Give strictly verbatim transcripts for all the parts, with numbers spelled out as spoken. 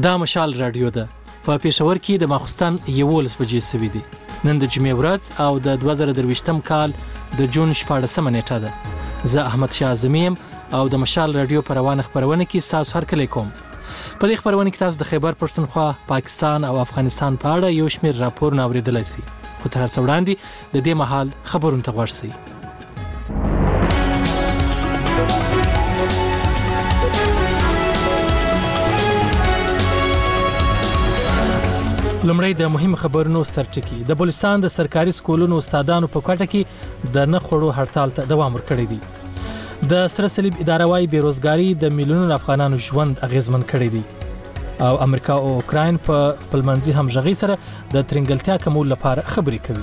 دا مشال رادیو ده. په پېښور کې د ماخستن یولس بجې سوي دي. نن د جمعې ورځ او د دوه زره درویشتم کال د جون شپاړسمه نیټه ده. زه احمد شاه اعظمي یم او د مشال رادیو په روانه خپرونه کې ستاسو هرکلی کوم. په دې خپرونه کې تاسو د خیبر پښتونخوا، پاکستان او افغانستان په اړه یو شمېر راپورونه اورېدلی سي. خو تر هر څه وړاندې د دې مهال خبرونو ته غوږ سئ. لومړی د مهم خبرونو سرټکی. د بلوچستان د سرکاري سکولونو استادانو په کوټه کې د نه خړو هړتال ته دوام ورکړی دی. د سره صلیب اداره وايي بیروزګاری د میلیونونو افغانانو ژوند اغیزمن کړی دی او امریکا او اوکراین په خپلمنځي همغږي سره د ترنګلتیا کمول لپاره خبرې کوي.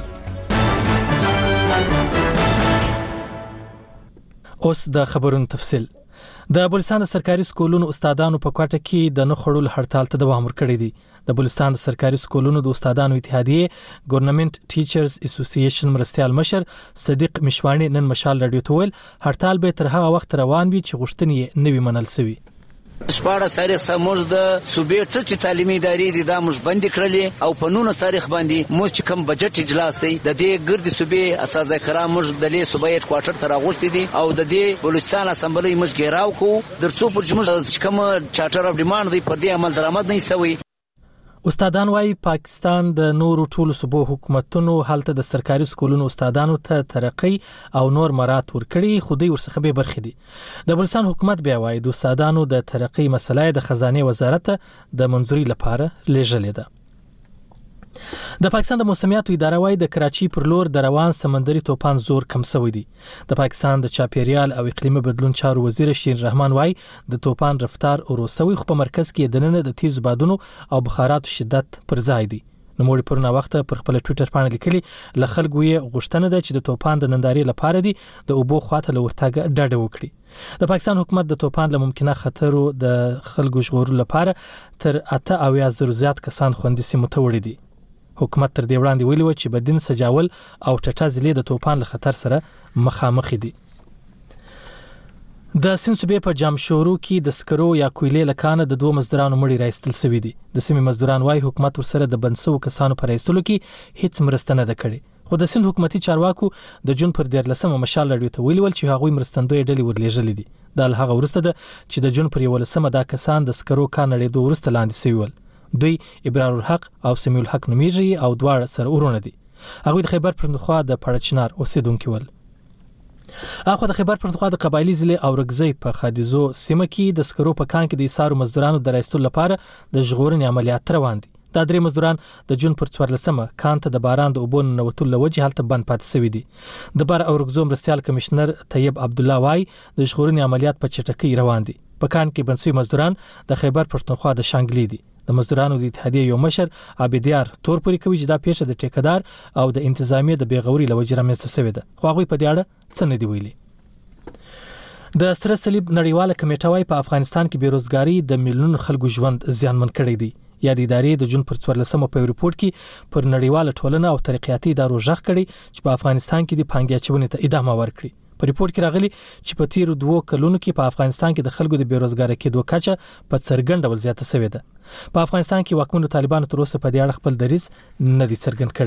اوس د خبرونو تفصیل. د بلوچستان د سرکاري سکولونو استادانو په کوټه کې د نه خړو هړتال ته دوام ورکړی دی. د بلوچستان د سرکاري سکولونو د استادانو اتحادیه ګورنمنت ټیچرز اسوسییشن مرستیال مشر صدیق مشوانی نن مشال رادیو ته ویل هړتال به تر هغه وخت روان وي چې غوښتنې نوي منل سوي. شپاړس تاریخ سموږ د صوبې څه چې تعلیمي ادارې دي دا موږ بندي کړلې او په نولس تاریخ باندې موږ چې کوم بجټ اجلاس دی د دې ګردي صوبې اساتذه کرام موږ د لې صوبې هډ کوارټر ته راغوښتي دي او د دې بلوچستان اسمبلی موږ ګیراو کوو درڅو پر موږ کوم چارټر اف ډیماند دی پر دې عمل درآمد نه شوی. استادان وايي پاکستان د نورو ټولو صوبو حکومتونو هلته د سرکاري سکولونو استادانو ته ترقی او نور مرات ورکړي خو دوی ورڅخه به برخې دي. د بلوچستان حکومت بیا وايي د استادانو د ترقی مسله د خزانه وزارت د منځوري لپاره لیږلې ده. د پاکستان د موسمیاتو اداره وايي د کراچي پر لور د روان سمندري طوفان زور کم شوی دی. د پاکستان د چاپیریال او اقلیمي بدلون چارو وزیر شین رحمان وايي د طوفان رفتار اوروسوي خو په مرکز کې د نن د تیز بادونو او بخاراتو شدت پر ځای دی. نوموړي پرونه وخت پر خپل ټوئیټر باندې لیکلي ل خلکو یې غوښتنه ده چې د طوفان د ننداري لپاره دی د اوبو خواته لورتاګه ډاډه وکړي. د پاکستان حکومت د طوفان له ممکنه خطرو د خلکو ژغورلو لپاره تر اته اویا زره زیات کسان خوندي سیمو ته وړي دي. حکومت تر دې وړاندې ویلي و چې بدین سجاول او ټټه ضلع د طوفان له خطر سره مخامخ دي. د سند صوبې په جامشورو کې د سکرو یا کویلې لکانه د دوه مزدورانو مړي راایستل شوي دي. د سیمې مزدوران وايي حکومت ورسره د بنسو کسانو پر ایستلو کې هیڅ مرسته نه ده کړې. خو د سند حکومتي چارواکو د جون پر دیارلسمه مشال رادیو ته ویلي ول چې هغوی مرستندوی ډلې ورلېږلې دي. دا له هغه وروسته ده چې د جون پر یولسمه دا کسان د سکرو کار نړېدو وروسته لاندې شوي ول. دوی ابرار الحق او سمیع الحق نومیږي او دواړه سره ورونه دي. هغوی د خیبر پښتونخوا د پړچنار اوسیدونکي ول. اخو د خیبر پښتونخوا د قبایلی ضلع او رګزی په خادیزو سیمه کې د سکرو په کان کې د ایثارو مزدورانو د راایستلو لپاره د ژغورنې عملیات روان دي. دا درې مزدوران د جون پر څوارلسمه کان ته د باران د اوبو ننوتلو له وجې هلته بند پاتې شوي دي. د بر او رګزو مرستیال کمشنر طیب عبدالله وايي د ژغورنې عملیات په چټکۍ روان دي. په کان کې بند شوي مزدوران د خیبر پښتونخوا د شانګلې دي. د مزدورانو د اتحادیې یو مشر عابدیار تور پورې کوي چې دا پیښه د ټیکدار او د انتظامیې د بیغوري له وجې رامنځته شوې ده. خو هغوی په دې اړه څه نه دي ویلي. د سره صلیب نړیواله کمیټه وايي په افغانستان کې بیروزګاری د میلیونونو خلکو ژوند زیانمن کړی دی. یا د ادارې د جون پر څوارلسمه په ریپورت کې پر نړیواله ټولنه او ترقیاتي ادارو ژغ کړي چې په افغانستان کې د پانګې اچونې ته ادامه ورکړي. په ریپورت کې راغلي چې په تیرو دوو کلونو کې په افغانستان کې د خلکو د بیروزګاری کېدو کچه په څرګند ډول زیاته شوې ده. په افغانستان کې واکمنو طالبانو تر اوسه په دې اړه خپل دریځ نه دی څرګند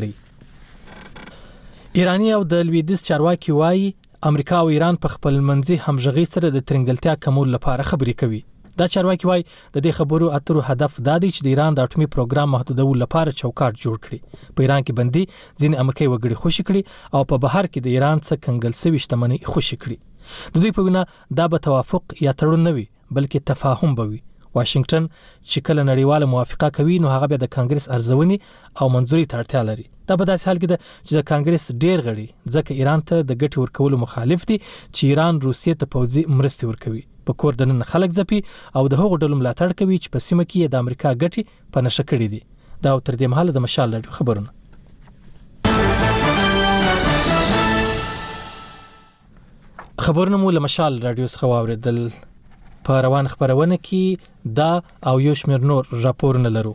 کړی. ایرانی او د لویدیځ چارواکي وايي امریکا او ایران په خپل منځي همغږي سره د ترنګلتیا کمول لپاره خبرې کوي. دا چارواکي وايي د دې خبرو اترو هدف دا دی چې د ایران د اټومي پروګرام محدودولو لپاره چوکاټ جوړ کړي. په ایران کې بندي ځینې امریکایي وګړي خوشي کړي او په بهر کې د ایران څخه کنګل شوي شتمنۍ خوشي کړي. د دوی په وینا دا به توافق یا تړون نه وي بلکې تفاهم به وي. واشنگټن چې کله نړیواله موافقه کوي نو هغه به د کانګرس ارزونې او منځوري ته اړتیا لري. دا په داسې حال کې ده چې د کانګرس ډیر غړي ځکه ایران ته د ګټې ورکولو مخالف دي چې ایران روسیې ته پوځي مرستې ورکوي. په کور د نن خلک ځپي او د هغو ډلو ملاتړ کوي چې په سیمه کې د امریکا ګټې په نشه کړي دي. دا تر دې مهاله د مشال رادیو خبرونه. خبرونه مو له مشال رادیو څخه واوریدل. په روان خبرونه کې دا او یو شمېر نور راپورونه لرو.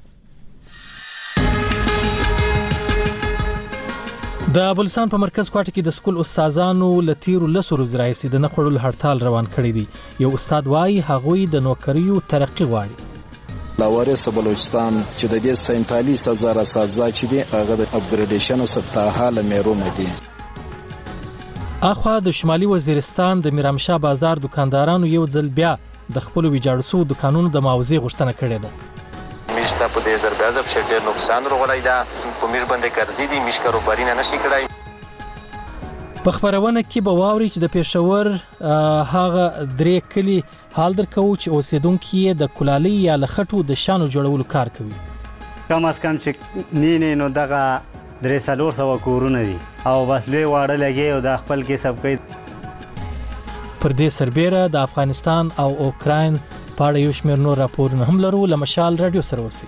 د بلوچستان په مرکز کوټه کې د سکول استادانو لتیرو لسو ورځې راهیسې د نه خوړلو هړتال روان کړی دی. یو استاد وايي هغوی د نوکریو ترقی غواړي. لاوارث بلوچستان چې د دې سینتالیس هزار اساتذه چې دي هغه د اپګریډیشن ستا حاله مېرومه دي. اخوا د شمالي وزیرستان د میرامشاه بازار دکاندارانو یو ځل بیا د خپل ویجاړ شو دکانونو د معاوضې غوښتنه کړې ده. میش ته په دې ضربه ضرب شډ ډېر نقصان ورغلی دا په میش باندې قرضې دي میش کاروباري نه نشي کړای. په خبرونه کې به واوري چې د پېښور هغه درې کلی حال درکو چې اوسیدونکو یې د کولالي یا لخټو د شانو جوړولو کار کوي. کم از کم چې نه نه نو دغه درې څلور سوه کورونه دي او بس لوی واړه لګي او د خپل کسب کوي. پر دې سربېره د افغانستان او اوکراین په اړه یو شمېر نور راپورونه هم لرو. له مشال رادیو سره اوسئ.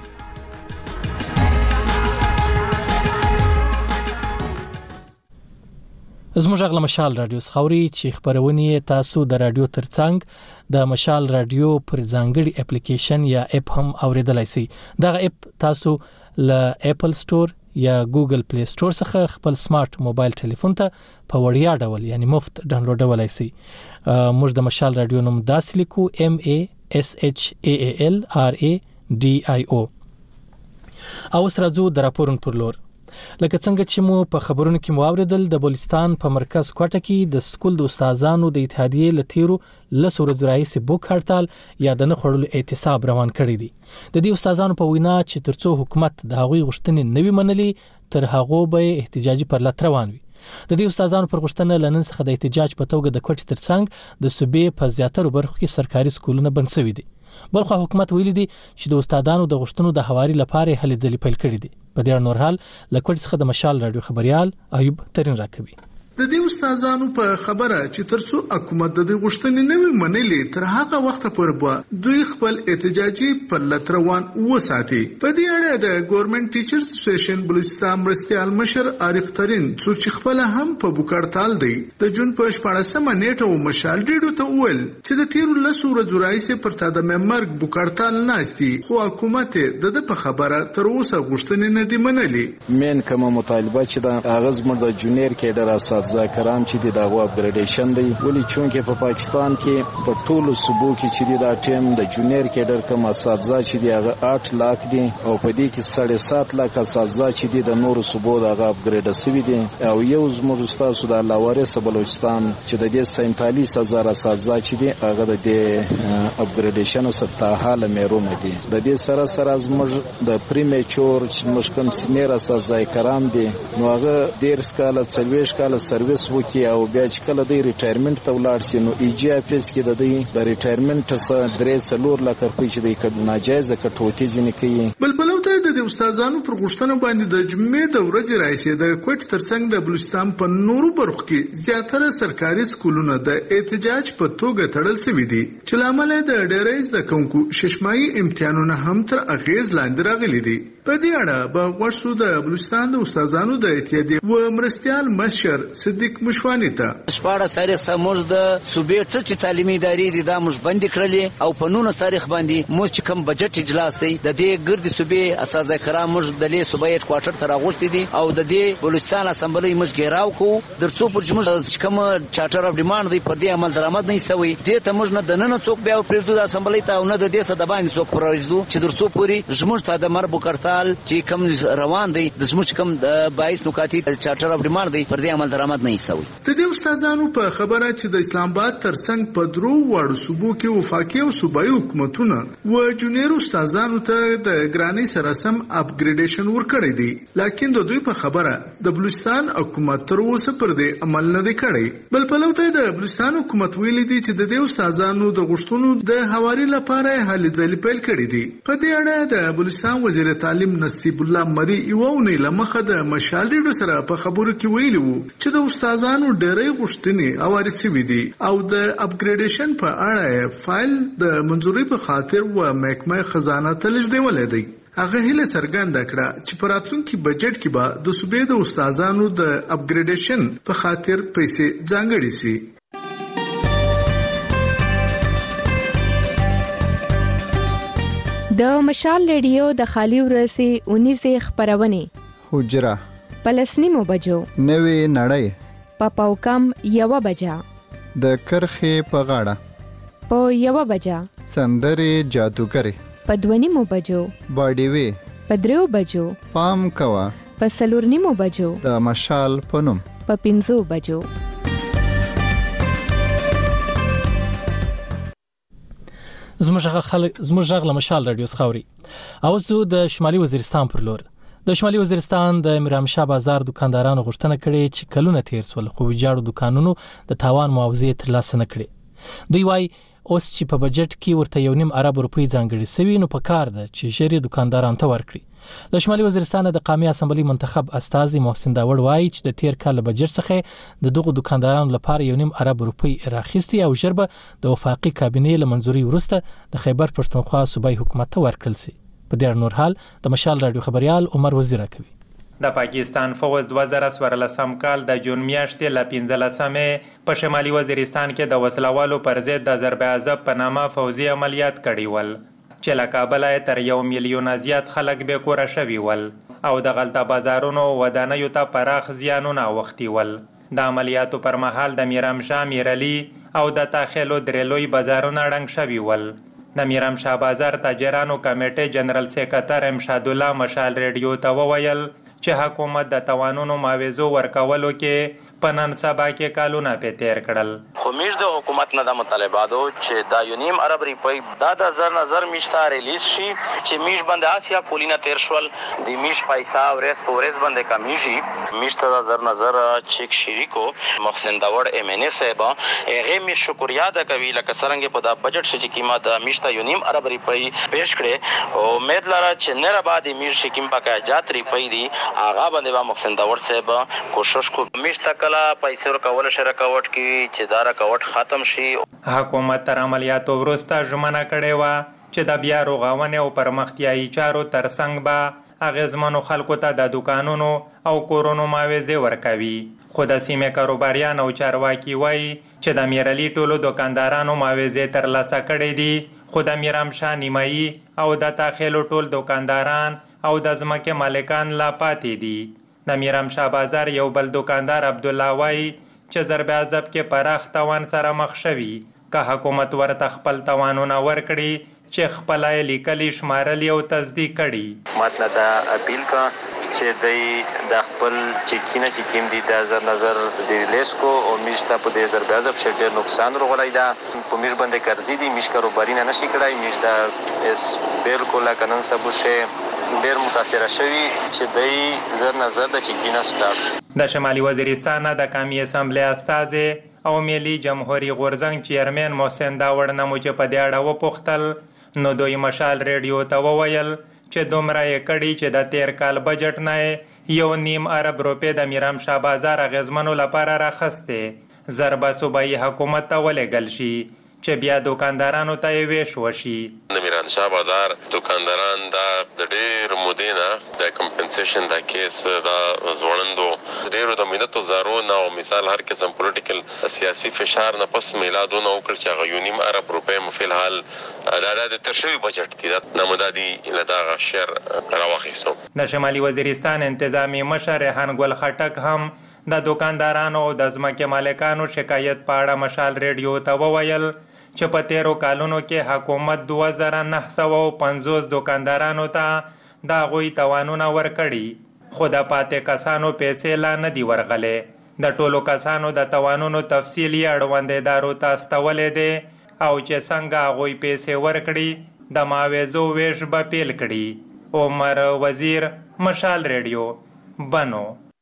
زموږ غږ له مشال رادیو څخه اوري چې خبرونه تاسو د رادیو ترڅنګ د مشال رادیو پر ځانګړي اپلیکیشن یا اپ هم اوریدلای شئ. دغه اپ تاسو له اپل سٹور یا ګوګل پلی سٹور څخه خپل سمارټ موبایل ټلیفون ته په وړیا ډول یعنی مفت ډاونلوډولای شئ. موږ د مشال رادیو نوم داسې لیکو ام ای اس اچ ای ال ار ای ډي آی او. او سره زو د راپورن پر لور لکه څنګه چې مو په خبرونو کې موریدل د بلوچستان په مرکز کوټه کې د سکول د استادانو د اتحادیې لتیرو لسو ورځې راهیسې بوک هړتال یا د نه خړلو اعتصاب روان کړی دی. د دې استادانو په وینا چې ترڅو حکومت د هغوی غوښتنې نوي منلي تر هغه به احتجاجي پر لټ روان وي. د دې استادانو پر غوښتنه لنن څخه د احتجاج په توګه د کوټې ترڅنګ د صوبې په زیاتره برخو کې سرکاري سکولونه بند شوي دي. بلخو حکومت ویلي دي چې د استادانو د غوښتنو د حواري لپاره هلې ځلې پیل کړې دي. په دې نور حال لکوټ څخه د مشال رادیو خبريال ایوب ترين راکوي. د دې استادانو په خبره چې ترڅو حکومت د دې غوښتنې نه وي منلې تر هغه وخت پورې به دوی خپل احتجاجي پر لټ روان وساتي. په دې اړه د ګورنمنت ټیچرز اسوسییشن بلوچستان مرستیال مشر عارف ترين څوک چې خپل هم په بوکړتال دی د جون په شپاړسمه نیټه مشال ډیډو ته وویل چې د تیرو لسو ورځو راهیسې پر تاده مرګ بوکړتال ناشتي خو حکومت د د په خبره تر اوسه غوښتنې نه دی منلې. مین کومه مطالبه چې د اغاز مر د جونیر کېډر اساس ذکرام چې د دغه اپګریډیشن دی ولی چونکه په پا پاکستان کې په ټولو صوبو کې چې د ټیم د جونیر کېډر کوم اساتذه چې دی هغه آठ لاک دي او په دې کې ساڑھے سات لاک اساتذه چې دی د نورو صوبو دغه اپګریډ شوي دي او یو زموږ استاد د لاوارث بلوچستان چې د دې سینتالیس هزار اساتذه چې دی هغه د اپګریډیشن ستا حاله مېرومه دي. د دې سره سره زموږ د پریمیچور چې مشکم سینیر اساتذه کرام دي نو هغه ډیر سکاله څلويش کاله سرویس وکي او بیا چې کله د ریټایرمنټ ته ولاړ شي نو ای جی افیس کې د دې د ریټایرمنټ څخه درې څلور لک روپۍ چې د کډ ناجایز کټوتی ځنې کوي. بلبلو ته د استادانو پر غوښتنه باندې د جمعې د ورځې راځي د کوټ ترڅنګ د بلوچستان په نورو برخو کې زیاتره سرکاري سکولونه د احتجاج په توګه تړل شوي دي چې لامل د ډیرې د کومکو ششمایي امتحانونه هم تر اغیز لاندې راغلي دي. په دې اړه به ورسو د بلوچستان د استادانو د اتحادیې و مرستیال مشر صدیق مشوانی ته شپاړس تاریخ سموږ د صوبې څه چې تعلیمي ادارې دي دا موږ بند کړلې او په نولس تاریخ باندې موږ چې کوم بجټ اجلاس دی د دې ګردي صوبې اساتذه کرام موږ د لې صوبې هډ کوارټر ته راغوښتي دي او د دې بلوچستان اسمبلی موږ ګیراو کو درڅو پر موږ کوم چارټر اف ډیماند دی پر دې عمل درآمد نه سوي دې ته موږ نه د نن څوک بیا پرېږدو د اسمبلی ته او نه د دې څخه د باندې څوک پرېږدو چې درڅو پوری زموږ ته د مربو کړتال چې کوم روان دی د زموږ کوم بایس نکاتی چارټر اف ډیماند دی پر دې عمل درآمد نه سوي. د دې استادانو په خبره چې د اسلام آباد ترڅنګ په درو وړو صوبو کې وفاقي او صوبایي حکومتونه و جونیر استادانو ته د ګرانی سره سم اپګریډیشن ورکړی دی لکه د دوی په خبره د بلوچستان حکومت تر اوسه پر دې عمل نه دی کړی. بل په لور ته د بلوچستان حکومت ویلي دی چې د دې استادانو د غوښتنو د حواري لپاره هلې ځلې پیل کړی دي. په دې اړه د بلوچستان وزیر تعلیم نصیب الله مری یوونی لمخه د مشال ډیډو سره په خبرو کې ویلي وو چې د استادانو ډېرې غوښتنې اواري شوي دي او د اپګریډیشن په اړه فایل د منځوري په خاطر و محکمه خزانه ته لیږدولې دی. هغه هیله څرګنده کړه چې په راتلونکي بجټ کې به د صوبې د استادانو د اپګریډیشن په خاطر پیسې ځانګړي شي. د مشال ریډیو د خالی ورسي اونیزه خبرونه حجره پلسنیمو بجو نوې نړۍ پاپاو کم یو بجا د کرخې په غاړه په یو بجا سندرې جادوګرې په دوه نیمو بجو، باډي وی په دریو بجو، پام کوه په څلور نیمو بجو، د مشال په نوم په پنځو بجو. زموږ خلک زموږ غږ له مشال رادیو څخه اوري. او زه د شمالي وزیرستان پر لور د شمالي وزیرستان د میرامشاه بازار دکاندارانو غوښتنه کړې چې کلونه تیر سول خو ویجاړو دکانونو د تاوان معاوضه ترلاسه نه کړي. دوی وايي اوس چې په بجټ کې ورته یو نیم ارب روپۍ ځانګړي سوي نو په کار ده چې ژر دکاندارانو ته ورکړي. د شمالي وزیرستان د قومي اسمبلی منتخب استازي محسن داوړ وايي چې د تیر کال بجټ څخه د دغو دکاندارانو لپاره یو نیم ارب روپۍ راخستي او ژر به د وفاقي کابینې له منځوري وروسته د خیبر پښتونخوا صوبایي حکومت ته ورکړل شي. په دې نور حال د مشال رادیو خبريال عمر وزیر کوي. د پاکستان فوج دوه زره څوارلسم کال د جون میاشتې ل پنځلسمې په شمالي وزیرستان کې د وسلوالو پر ضد د ضرب عذاب په نامه فوزي عملیات کړي ول چې له کابل تر یو میلیون زیات خلک به کور شوي ول او د غلطه بازارونو ودانیو ته پراخ زیانونه وختي ول. د عملیاتو پر مهال د میرامشاه میرعلي او د تاخیلو درلوی بازارونه ړنګ شوي ول. د میرامشاه بازار تاجرانو کمیټې جنرال سیکرټر امشاد الله مشال ریډیو ته وویل چې حکومت د توانونو معاوضو ورکولو کې په نن سبا کې کالونه په تیر کړل. خو میش د حکومت نه د مطالباتو چې دا یو نیم ارب روپۍ دا د زر نظر میشته ریلیز شي چې میش باندې آسیا کولینا تیر شول د میش پیسې ورس په ورس باندې کمیږي. میش ته د زر نظر چیک شریکو محسن داوړ ام ان ای صاحب هغه می شکریا ده کوي لکه څنګه په دا بجټ چې قیمت میش ته یو نیم ارب روپۍ پیش کړي او امید لرم چې نه را باندې میش چې قیمت پکې جات روپۍ دي هغه باندې با محسن داوړ صاحب کوشش کو میش ته کلا پیسې ورکول شي رکاوټ کی چې دا رکاوټ ختم شي. حکومت تر عملیاتو وروسته ژمنه کړې وه چې د بیا رغونې او پرمختیایي چارو ترڅنګ به اغیزمنو خلکو ته د دکانونو او کورونو معاوضې ورکوي. خو د سیمې کاروباریان او چارواکي وایي چې د میرعلي ټولو دکاندارانو معاوضې ترلاسه کړې دي خو د میرامشاه نیمایي او د تاخیلو ټول دکانداران او د ځمکې مالکان لا پاتې دي. د میرامشاه بازار یو بل دکاندار عبدالله وایي چې ضرب عذاب کې پراخ توان سره مخ شوي که حکومت ورته خپل توانونه ورکړي چې خپل یې لیکلي شمارلي او تصدیق کړي. مات نه دا اپیل کا چې د د خپل چې کینه چې کیم دي د زر نظر د لیسکو او میشته په دې ضرب عذاب چې ډېر نقصان ورغلی دا په میش باندې قرضې دي میش کاروباري نه نشي کړای میش د اس بالکل کنن سبو شه ډېر متاثر شوی چې د زر نظر د چکینه سٹارټ. د شمالي وزیرستان د قومي اسمبلی استازي او ملي جمهوریت غورزنګ چیرمن محسن داوړ نه مو چې په دې اړه وپوښتل نو دوی مشال ریډیو ته وویل چې دومره یې کړي چې د تیر کال بجټ نه یو نیم ارب روپۍ د میرامشاه بازار اغیزمنو لپاره راخسته ضربه صوبایي حکومت ته ولېږل شي چې بیا دکاندارانو ته یې ویش وشي. د میرامشاه بازار دکانداران دا د ډېر مودې نه د کمپنسیشن دا کیس دا ځوړندو ډېرو د ملتو زارو نه او مثال هر قسم پولیټیکل سیاسي فشار نه پس میلادونه وکړ چې هغه یو نیم ارب روپۍ مو فی الحال دا د تر شوي بجټ دي دا نامدادي له دغه شعر راواخیستو. د شمالي وزیرستان انتظامی مشر ریحان ګل خټک هم د دکاندارانو او د ځمکې مالکانو شکایت په اړه مشال ریډیو ته وویل چې په تیرو کالونو کې حکومت دوه زره نهه سوه پنځوس دکاندارانو ته د هغوی توانونه ورکړي خو د پاتې کسانو پیسې لا نه دي ورغلې. د ټولو کسانو د توانونو تفصیل یې اړوند ادارو ته استولی دی او چې څنګه هغوی پیسې ورکړي د معاوضو ویش به پیل کړي. عمر وزیر مشال ریډیو بنو.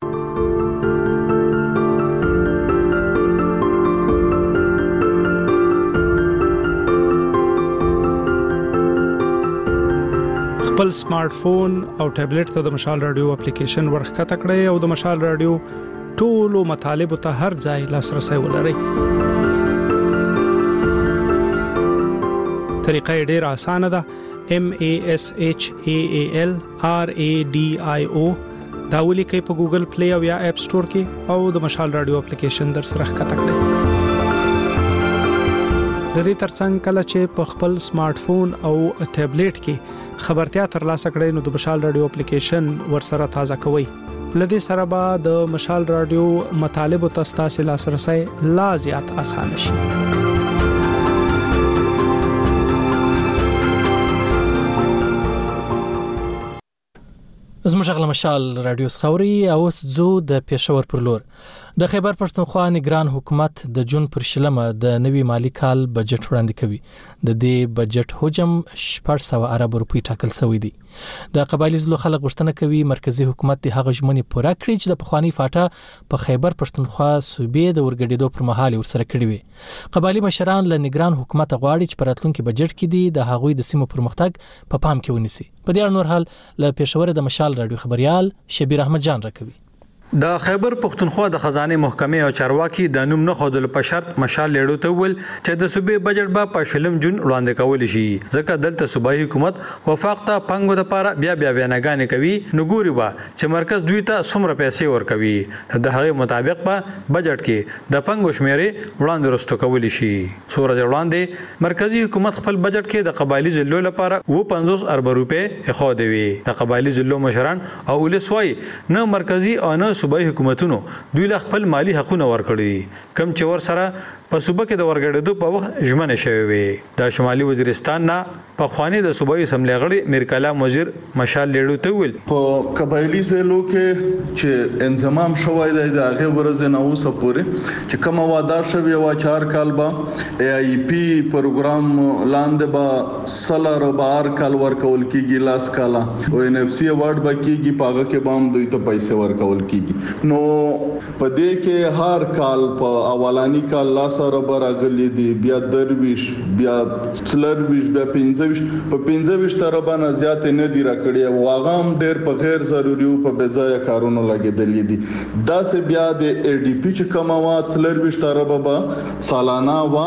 خپل سمارټ فون او ټابلیټ ته د مشال رادیو اپلیکیشن ورخکته کړئ او د مشال رادیو ټولو مطالبه ته هر ځای لاسرسي ولرئ. طریقه ډیره اسانه ده. M A S H A A L R A D I O دا ولیکئ په ګوګل پلی او یا اپ سٹور کې او د مشال رادیو اپلیکیشن در سره ښکته کړئ. د دې ترڅنګ کله چې په خپل سمارټ فون او ټابلیټ کې خبرتیا ترلاسه کړئ نو د مشال رادیو اپلیکیشن ورسره تازه کوئ. لدې سره به د مشال رادیو مطالب او تاسو لاسرسي لا زیات آسان شي. مشال رادیو خوري او زو د پېښور پر لور د خیبر پښتونخوا نگران حکومت د جون پر شلمه د نوي مالی کال بجټ وړاندې کوي د دې بجټ حجم شپږ سوه ارب روپی ټاکل شوی دی د قبایلی زلو خلک غوښتنه کوي مرکزی حکومت د هغه ژمنې پوره کړي چې د پخوانی فاټا په خیبر پښتونخوا صوبې د ورګډېدو پر مهال ورسره کړی وي قبایلی مشران له نگران حکومت غواړي چې په راتلونکي بجټ کې دي د هغوی د سیمو پرمختګ په پام کې ونیسي په دې اړه نور حال له پېښور د مشال رادیو خبريال شبیر احمد جان راکوي د خیبر پښتونخوا د خزانه محکمه او چارواکي د نوم نه خودل په شرط مشال لیړو ته ول چې د صوبې بجټ به په شلم جون وړاندې کول شي ځکه دلته صوبایي حکومت وفاق ته پنګو د پاره بیا بیا ویناګانې کوي نو ګوري وا چې مرکز دوی ته څومره پیسې ورکوي د هغه مطابق په بجټ کې د پنګو شمیرې وړاندې رستو کول شي سورج وړاندې مرکزی حکومت خپل بجټ کې د قبایلی ضلعو لپاره و پنځوس ارب روپے خو دی د قبایلی ضلعو مشران او ولسوي نه مرکزی او نه صوبایي حکومتونو دوی له خپل مالی حقونه ورکړي کم چې ور سره په صوبه کې د ورګړېدو په وخت ژمنه شوی وي د شمالي وزیرستان نه په خواني د صوبایي اسمبلی غړي میر کلام وزیر مشال لیړو ته ویل په قبایلی ضلعو کې چې انضمام شوی دی د هغه ورځ نه اوسه پورې چې کوم واده شوی و چار کال به ای ای پی پروګرام لاندې به سلر بار کال ورکول کیږي لاس کاله او ان اف سی اوارډ به کیږي پاغه کې بام دوی ته پیسې ورکول کیږي نو په دې کې هر کال په اولانی کال لاس سره برغلی دی بیا درویش بیا څلرویش بیا پنځویش په پنځویش تر باندې زیات نه دی راکړي او هغه هم ډېر په غیر ضروري او په بځای کارونو لګیدلې دي دا سه بیا د ای ډی پی چې کموا څلرویش تر به سالانه وا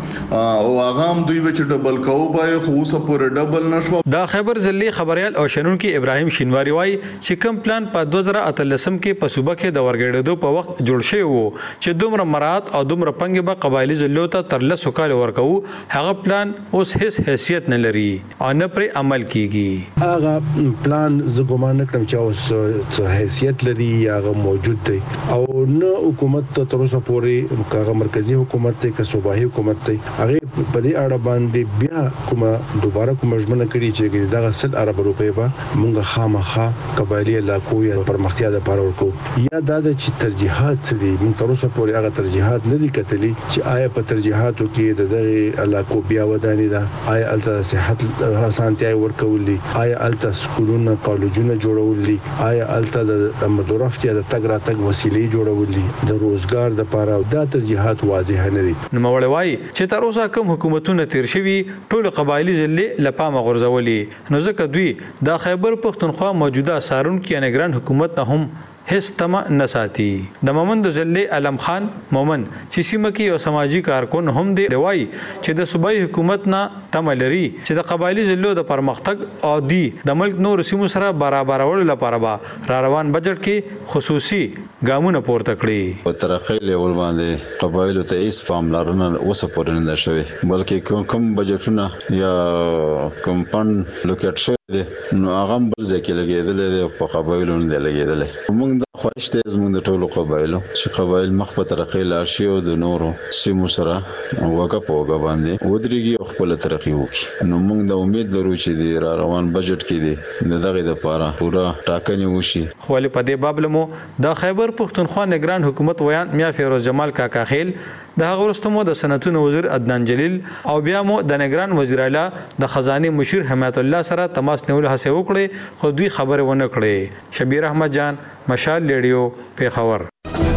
او هغه هم دوی وچ ډبل کوو به خو اوسه پورې ډبل نشو دا خبر ځلې خبريال او شنن کې ابراهيم شینواری وای چې کوم پلان په دوه زره اتلسم کې په صوبه کې د ورګړېدو په وخت جوړ شوی وو چې دومره مراد او دومره پنګ به قبایلی ضلعو ته تر لسو کال ورکو هغه پلان اوس هیڅ حیثیت نه لري او نه پر عمل کیږي هغه پلان زه ګومان نکړم چې اوس حیثیت لري یا هغه موجود دی او نه حکومت ته تر اوسه پورې هغه مرکزی حکومت ته که صوبایي حکومت ته هغه په دې اړه باندې بیا کومه دوباره کومه ژمنه کړي چې دغه سل ارب روپے به مونږه خامخا قبایلی علاقو یا پرمختیا د پاره ورکو یا دا د ترجیحات څه دي مونږ تر اوسه پورې هغه ترجیحات نه دي کتلي چې آیا په ترجیحاتو کې د دغه علاقو بیا ودانې ده آیا الته صحت اسانتیا ورکول دي آیا الته سکولونه کالجونه جوړول دي آیا الته د مدرفت یا د تګ راتګ وسیلې جوړول دي د روزګار د لپاره دا ترجیحات واضح نه دي نو مولوي چې تر اوسه کوم حکومتونه تیر شوي ټول قبایلی ضلع لپاره غورځولي نو ځکه دوی د خیبر پښتونخوا موجوده سارون کې نگران حکومت نه هم هیڅ تم نه ساتي د مومند ضلع علم خان مومن چې سیمه کې یو سماجی کارکون هم دی وای چې د صوبایي حکومت نه تم لري چې د قبایلی ضلعو د پرمختګ او دی د ملک نور سیمو سره برابرولو لپاره به را روان بجټ کې خصوصي ګامونه پورته کړي په ترقۍ لیول باندې قبایلو ته هیڅ پاملرنه اوسه پورې نه شوی بلکې کوم کوم بجټونه یا کوم فند لوکیټ شوی نو هغه بل ځکه لګیدل دي په قبایلو نه لګیدل موږ د خوښته زموږ د ټولو قبایلو چې قبایل مخ په ترقۍ لار شي او د نورو سیمو سره وګه پوګه باندې ودرېږي خپل ترقۍ وکړي نو موږ د امید لرو چې د را روان بجټ کې دي د دغه لپاره پورا ټاکنې وشي خو له پدې بابلمو د خیبر پښتونخوا نگران حکومت ویان میا فیروز جمال کاکا خیل د هغه ورستمو د صنعتونو وزیر عدنان جلیل او بیا مو د نگران وزیر اعلی د خزانه مشیر حمایت الله سره تماس نیول هڅه وکړي خو دوی خبره ونه کړې شبیر احمد جان مشال لیډیو پیښور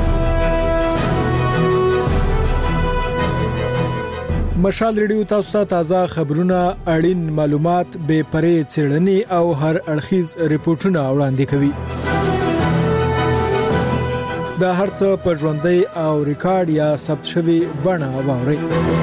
مشال ریډیو تاسو ته تازه خبرونه اړین معلومات به پرې څېړنې او هر اړخیز ریپورتونه وړاندې کوي دا هرڅه په ژوندۍ او ریکارډ یا ثبت شوی بڼه واورئ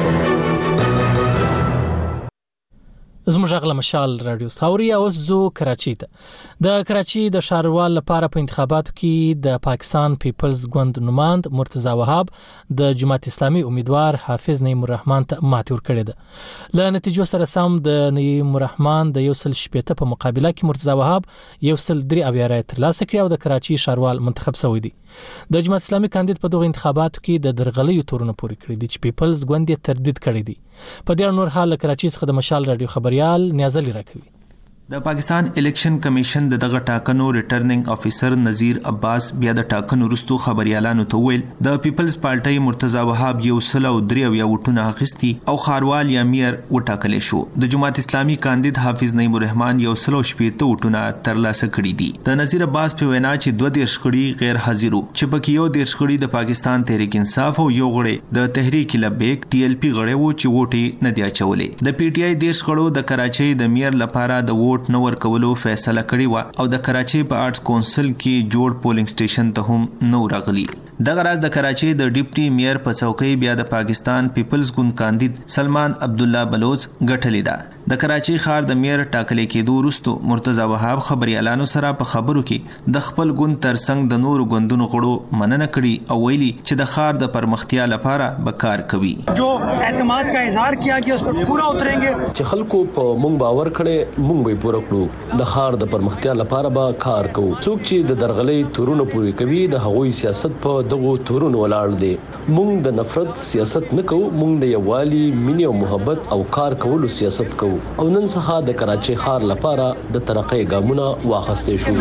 زموږ غلا مشال رادیو ساوري او زو کراچي ته د کراچي د شهروال لپاره په انتخاباتو کې د پاکستان پیپلز ګوند نماند مرتضی وهاب د جماعت اسلامي امیدوار حافظ نعیم الرحمن ته ماتې ورکړې ده له نتیجو سره سم د نعیم الرحمن د یو سل شپږ په مقابله کې مرتضی وهاب یو سل درې اویا رای ترلاسه کړ او د کراچي شهروال منتخب شوی دی د جماعت اسلامي کاندید په دغه انتخاباتو کې د درغلیو تورونه پوري کړی دي چې پیپلز ګوند یې تردید کړی دی په دې نور حال کراچي څخه د مشال رادیو خبريال نیازلی راکوي د پاکستان الیکشن کمیشن د دغه ټاکنو ریټرننګ افیسر نذیر عباس بیا د ټاکنو وروسته خبريالانو ته ویل د پیپلز پارټي مرتضی وهاب یو سل او درې اویا وټونه اخیستي او خاروال یا میر وټاکل شو. د جماعت اسلامي کاندید حافظ نعیم الرحمن یو سل او شپږ وټونه ترلاسه کړي دي. د نذیر عباس په وینا چې دوه دیرش غړي غیر حاضرو چې پکې یو دیرش غړي د پاکستان تحریک انصاف او یو غړي د تحریک لبیک ټي ال پی غړي وو چې ووټي نه دی اچولې. د پی ټ آی دیرش غړو د کراچۍ د میر لپاره د ووټ نو ورکولو فیصله کړې و او د کراچۍ په آرټس کونسل کې جوړ پولینګ سټیشن ته هم نو راغلي. دغه راز د کراچۍ د ډیپټي میر په څوکۍ بیا د پاکستان پیپلز ګوند کاندید سلمان عبد الله بلوچ غټلې ده. د کراچۍ ښار د میر ټاکلې کېدو وروسته مرتضی وهاب خبريالانو سره په خبرو کې د خپل ګوند ترڅنګ د نورو ګوندونو غړو مننه کړي او ویلي چې د ښار د پرمختیا لپاره به کار کوي. جو اعتماد کا اظهار کیا کہ اس پر پورا اترेंगे چې خلکو په مونږ باور کړي مونږ به پوره کړو. د ښار د پرمختیا لپاره به کار کوو. څوک چې د درغلې تورونه پوری کوي د هغوی سیاست په دغه تورونه ولاړ دي. مونږ د نفرت سیاست نه کوو. مونږ د یووالي مینې او محبت او کار کولو سیاست کوو او نن څخه د کراچۍ ښار لپاره د ترقۍ ګامونه واخیستل شو.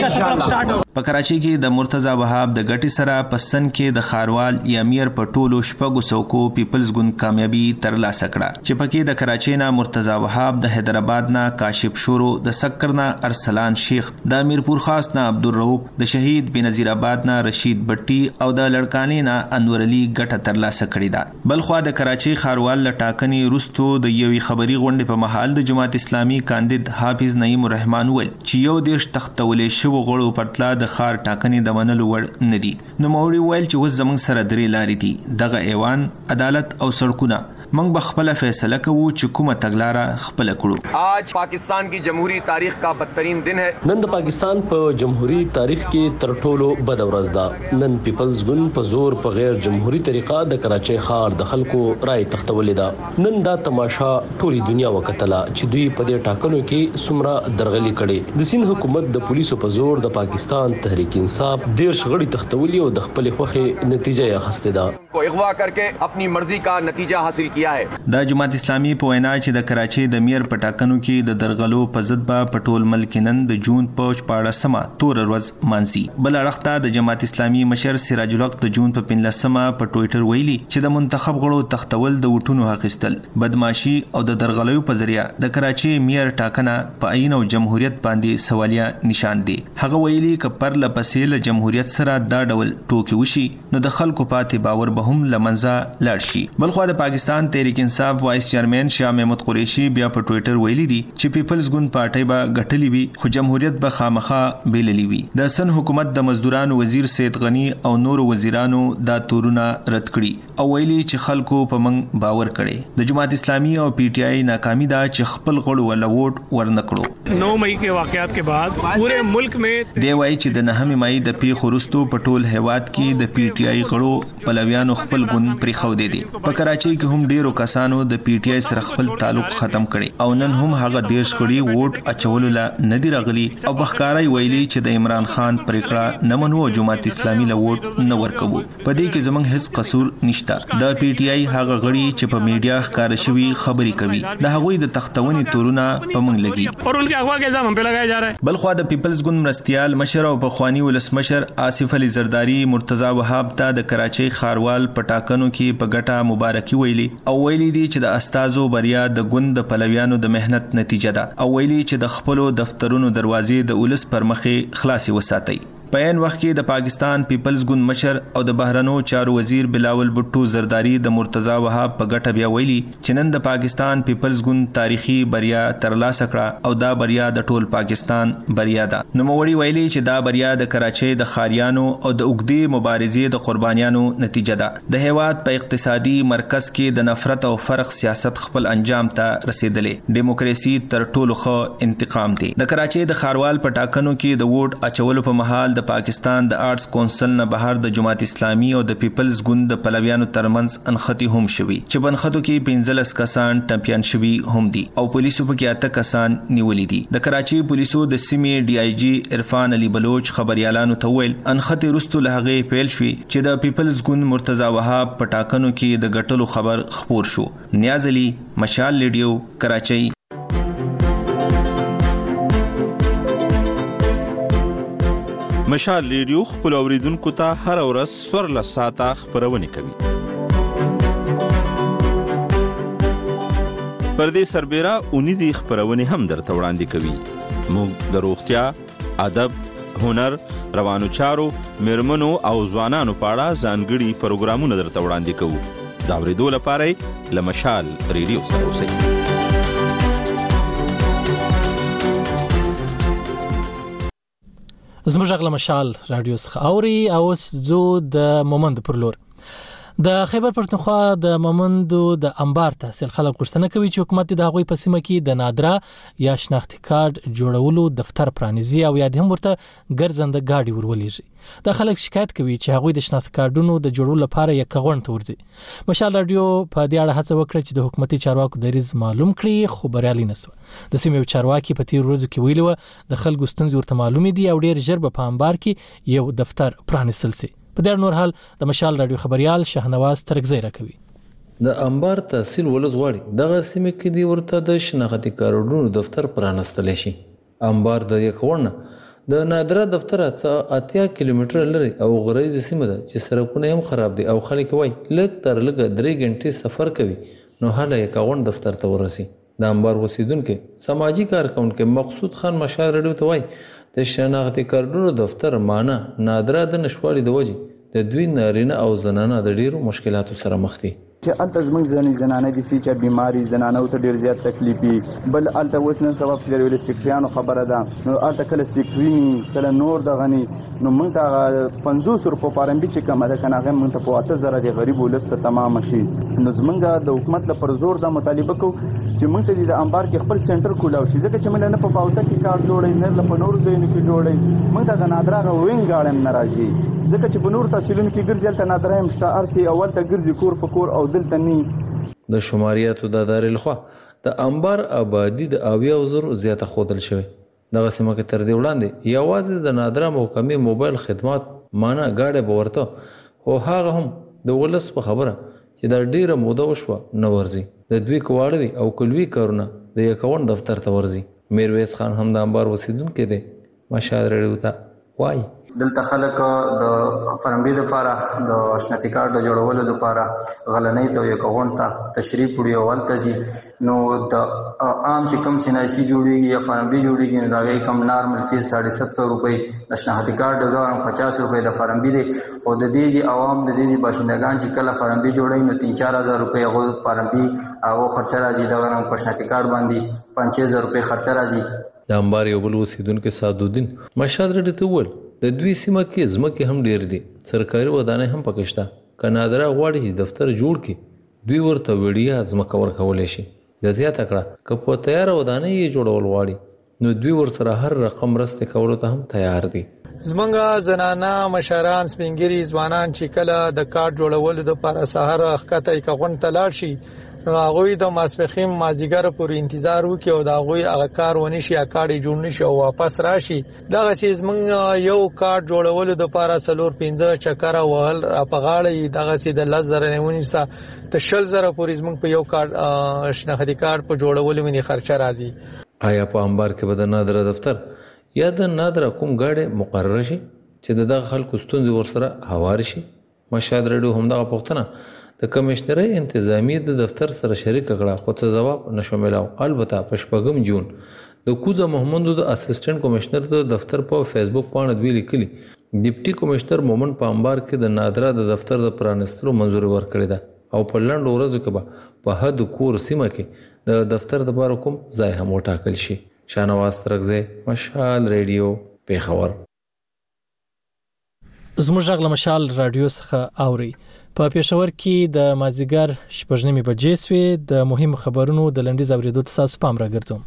په کراچۍ کې د مرتضی وهاب د ګټي سره پسن کې د خاروال یا میر په ټولو شپږو سوکو پیپلز ګوند کامیابی ترلاسه کړه چې پکې د کراچۍ نه مرتضی وهاب د حیدرآباد نه کاشف شورو د سکر نه ارسلان شیخ د امیرپور خاص نه عبدالرؤف د شهید بنظیر آباد نه رشید بټي او د لړکانې نه انور علي ګټه ترلاسه کړې ده. بلخوا د کراچۍ خاروال لټاکنې وروسته د یوې خبري غونډې په مهال د جماعت اسلامي کاندید حافظ نعیم الرحمن ویل چې یو دیش تختولې شو غړو پرتلا د خار ټاکنې د منلو وړ نه دي. نو موري ویل چې وس زمنګ سره درې لارې دي دغه ایوان عدالت او سړکونه منګ بخپله فیصله کوو چې کومه تګلاره خپل کړو. آج پاکستان کی جمهوری تاریخ کا بدترین دن ہے. نن د پاکستان په جمهوری تاریخ کې تر ټولو بد ورځ ده. نن پیپلز ګوند په زور په غیر جمهوری طریقه د کراچۍ ښار د خلکو رائے تختولې ده. نن دا تماشا ټولي دنیا وکتله چې دوی په دې ټاکنو کې څومره درغلي کړي. د سین حکومت د پولیسو په زور د پاکستان تحریک انصاف ډیر شغړي تختولي او د خپل خوخه نتیجه یې اخیسته ده. کو اغوا کرکه خپل مرزي کا نتیجه حاصل د جماعت اسلامي په وینا چې د کراچۍ د میر په ټاکنو کې د درغلو په ضد به په ټول ملک نن د جون په شپاړسمه تور ورځ مانځي. بل اړخته د جماعت اسلامي مشر سراج الحق د جون په پنځلسمه په ټوئیټر ویلي چې د منتخب غړو تختول د وټونو اخیستل بدمعشي او د درغلیو په ذریعہ د کراچۍ میر ټاکنه په عین او جمهوریت باندې سوالیه نشان دي. هغه ویلي ک پر لپسې له جمهوریت سره دا ډول ټوکی وشي نو د خلکو پاتې باور به هم لمنځه لاړ شي. بلخو د پاکستان تحریک انصاف وایس چیرمن شاه محمود قریشي بیا په ټوئیټر ویلي دي چې پیپلز ګوند پارټي به ګټلې وي خو جمهوریت به خامخا بیللی وي. د سن حکومت د مزدورانو وزیر سید غنی او نور وزیرانو دا تورونه رد کړي او ویلي چې خلکو په منګ باور کړي. د جماعت اسلامي او پی ټ آی ناکامي دا چې خپل غړو ولا ووټ ورنکړو. نو مئی کے واقعات کے بعد پورے ملک میں دی وایي چې د نهمه مئی د پیښو وروسته په ټول هیواد کې د پی ټ آی غړو پلویانو خپل ګوند پرې خو دي. په کراچۍ کې هم ډیرو کسانو د پی ټ آی سره خپل تعلق ختم کړي او نن هم هغه دیش کړي ووټ اچولو لا ندی راغلي او بخکارای ویلي چې د عمران خان پریکړه نه منو او جماعت اسلامي له ووټ نه ورکوي. په دې کې زمونږ هیڅ قصور نشته. د پی ټ آی هغه غړي چې په میډیا ښکار شوی خبري کوي د هغوی د تختونې تورونه په منګ لګي اور ان کے اغوا کا الزام هم په لگایا جا رہا ہے. بلخوا د پیپلز ګوند مرستيال مشر او پخوانی ولسمشر آصف علي زرداری مرتضی وهاب ته د کراچۍ خاروال پټاکنو کې په ګټه مبارکي ویلي او ویلي دي چې د استازو بریا د ګوند د پلویانو د مهنت نتیجه ده او ویلي چې د خپل دفترونو دروازې د ولس پر مخې خلاصي وساتي. په عین وخت کې د پاکستان پیپلز ګوند مشر او د بهرنو چارو وزیر بلاول بټو زرداری د مرتضی وهاب په ګټه بیا ویلي چې نن د پاکستان پیپلز ګوند تاریخي بریا ترلاسه کړه او دا بریا د ټول پاکستان بریا ده. نو موړي ویلي چې دا بریا د کراچۍ د خاریانو او د اوګدي مبارزې د قربانیانو نتیجه ده. د هیواد په اقتصادي مرکز کې د نفرت او فرق سیاست خپل انجام ته رسیدلې. دیموکراسي تر ټولو ښه انتقام دی. د کراچۍ د خاروال په ټاکنو کې د ووټ اچولو په مهال د پاکستان د آرټس کونسل نه بهر د جماعت اسلامي او د پیپلز ګوند د پلویانو ترمنځ انختی هم شوي چې بنخطو کې پنځلس کسان ټمپیان شوي هم دي او پولیسو په اته کسان نیولې دي. د کراچۍ پولیسو د سیمې ډي آی جی عرفان علي بلوچ خبريالانو ته ویل انختی رستو لهغه پیل شوي چې د پیپلز ګوند مرتضی وهاب په ټاکنو کې د ګټلو خبر خبر شو. نیاز علي، مشال ریډیو، کراچۍ. مشال ریډیو خپل اوریدونکو ته هر ورځ څوارلس ساعته خبرونه کوي. پر دې سربېره اونیزې خبرونه هم درته وړاندې کوي. موږ د روغتیا، ادب، هنر، روانو چارو، میرمنو او ځوانانو په اړه ځانګړي پروګرامونه درته وړاندې کوو. دا اورېدو لپاره له مشال ریډیو سره اوسئ. زموږ غږ له مشال رادیو څخه اوري. او اوس زو د مومند پر لور. د خیبر پښتونخوا د مومندو د انبار تحصیل خلک غوښتنه کوي چې حکومت د هغوی په سیمه کې د نادره یا شناختي کارت جوړولو دفتر پرانیزي او یا د هم ورته ګرځنده ګاډي ورولېږي. دا خلک شکایت کوي چې هغوی د شناختي کارتونو د جوړولو لپاره یک غونډه ته ورځي. مشال رادیو په دې اړه هڅه وکړه چې د حکومتي چارواکو دریځ معلوم کړي، خو بریالي نه شو. د سیمې چارواکي په تیر ورځو کې ویلي و د خلکو ستونزې ورته معلومې دي او ډېر ژر به په انبار کې یو دفتر پرانیستل شي. په دې نور حال د مشال رادیو خبريال شهنواز ترکزی راکوي. د انبار تحصیل ولز غواړي دغه سیمه کې دی ورته د شناختي کارتونو دفتر پرانستل شي. انبار د یکونه د نادره دفتر څخه اتیا کیلومتر لري او غریز سیمه ده چې سړکونه هم خراب دي او خلک وای لږ تر لږه درې غنټې سفر کوي نو حاله یکون دفتر ته ورسي. د انبار اوسیدونکو سماجی کارکونکو مقصود خان مشال رډیو ته وای د شناختي کارتونو دفتر معنا نادره د نشوالي د وجې د دوی نارینه او زنانه د ډیرو مشکلاتو سره مخ دي. چې الته زموږ ځنې زنانه دي چې بیماری زنانه ته ډیر زیات تکلیف دي. بل الته اوس نن سبب چې د ویل سیکریانو خبره ده نو الته کله سیکرینی کله نور د غنی نو موږ ته پنځوس روپو پارمبي چې کومه ده کنه هغه موږ ته په اته زره دی غریب ولسته تمام شي. نو زمونږ د حکومت لپاره زور د مطالبه کو چې موږ ته د انبار کې خپل سنټر کولاو شي ځکه چې موږ نه په پاوته کې کار جوړې نه په نور ځایونو کې جوړې موږ ته د نادره وینګ غاړم ناراضي ځکه چې په نور تحصیلونو کې ګرځي ته نادره هم شته ارتي اول ته ګرځي کور په کور او دلته ني. د شماریاتو د ادارې لخوا د انبار آبادی د اویا وزر زیاته خودل شوی. دغه سیمه کې تر دې وړاندې یوازې د نادره محکمې موبایل خدمات معنا گاډه بورته او هغه هم د ولس په خبره چې دا ډیره موده وشوه نه ورزي. د دوی کوړوي او کلوي کارونه د یکون دفتر ته ورزي. میرویس خان هم د انبار وسیدونکو دی مشال رډیو ته وای دلته خلک د فرمبي لپاره د شناختي کارت د جوړولو لپاره غلنۍ ته یو کوون ته تشریف وړي او ولته دي نو د عام چې کوم سیناسي جوړیږي یا فرمبي جوړیږي نو دا غي کم نارمل فیس ساڑھے سات سو روپۍ د شناختي کارت د پچاس روپۍ د فرمبي دي او د دې عوام د دې باشندگان چې کله فرمبي جوړي نو تین چار هزار روپۍ هغه فرمبي او خرچ راځي دا غنم په شناختي کارت باندې پنځه هزار روپۍ خرچ راځي. د انبار یو بل اوسیدونکو سعدالدین مشال رډیو ته ول د دوی سیمه کې ځمکې هم ډیر دي سرکاري ودانۍ هم پکې شته که نادره غواړي چې دفتر جوړ کړي دوی ورته وړیا ځمکه ورکولی شي. د زیاته کړه که په تیاره ودانۍ یې جوړول غواړي نو دوی ورسره هر رقم مرستې کولو ته هم تیار دي. زمونږ زنانه مشران سپینګری ځوانان چې کله د کارت جوړولو لپاره سهار ښکته یې غونډ ته لاړ شي نو هغوی د ماسپخیم مازدیګر پورې انتظار وکړي او د هغوی هغه کار ونی شي کارت جوړ نشي او واپس راشي. دغه سیز موږ یو کارت جوړولو د لپاره سلور پنځه چکر وهل په غاړه دغه سي د لس زره نیونیسه ته شل زره پورې موږ په یو کارت شناختي کارت په جوړولو باندې خرچه راځي. آیا په انبار کې به د نادره دفتر یا د نادره کوم گاډي مقرر شي چې دغه خلکو ستونزې ورسره هوار شي؟ مشال رډیو هم دغه پوښتنه د کمشنري انتظامی د دفتر سره شریک کړه خو څه جواب نشو ملاو. البته په شپږم جون د کوزه محمد د اسسټنټ کمشنر د دفتر په فیسبوک باندې دوی لیکلي ډیپټي کمشنر مومن په انبار کې د نادره د دفتر د پرانستلو منځوري ورکړه ده او په لنډ ورځو کې به په حد کور سیمه کې د دفتر د لپاره کوم ځای هم وټاکل شي. شانواز ترکزی مشال رادیو پیښور. زموږ غږ له مشال رادیو څخه اوري. په پېښور کې د مازیګر شپږ نیمې بجې سوې. د مهم خبرونو د لنډیز اورېدو ته تاسو پام راګرځوم.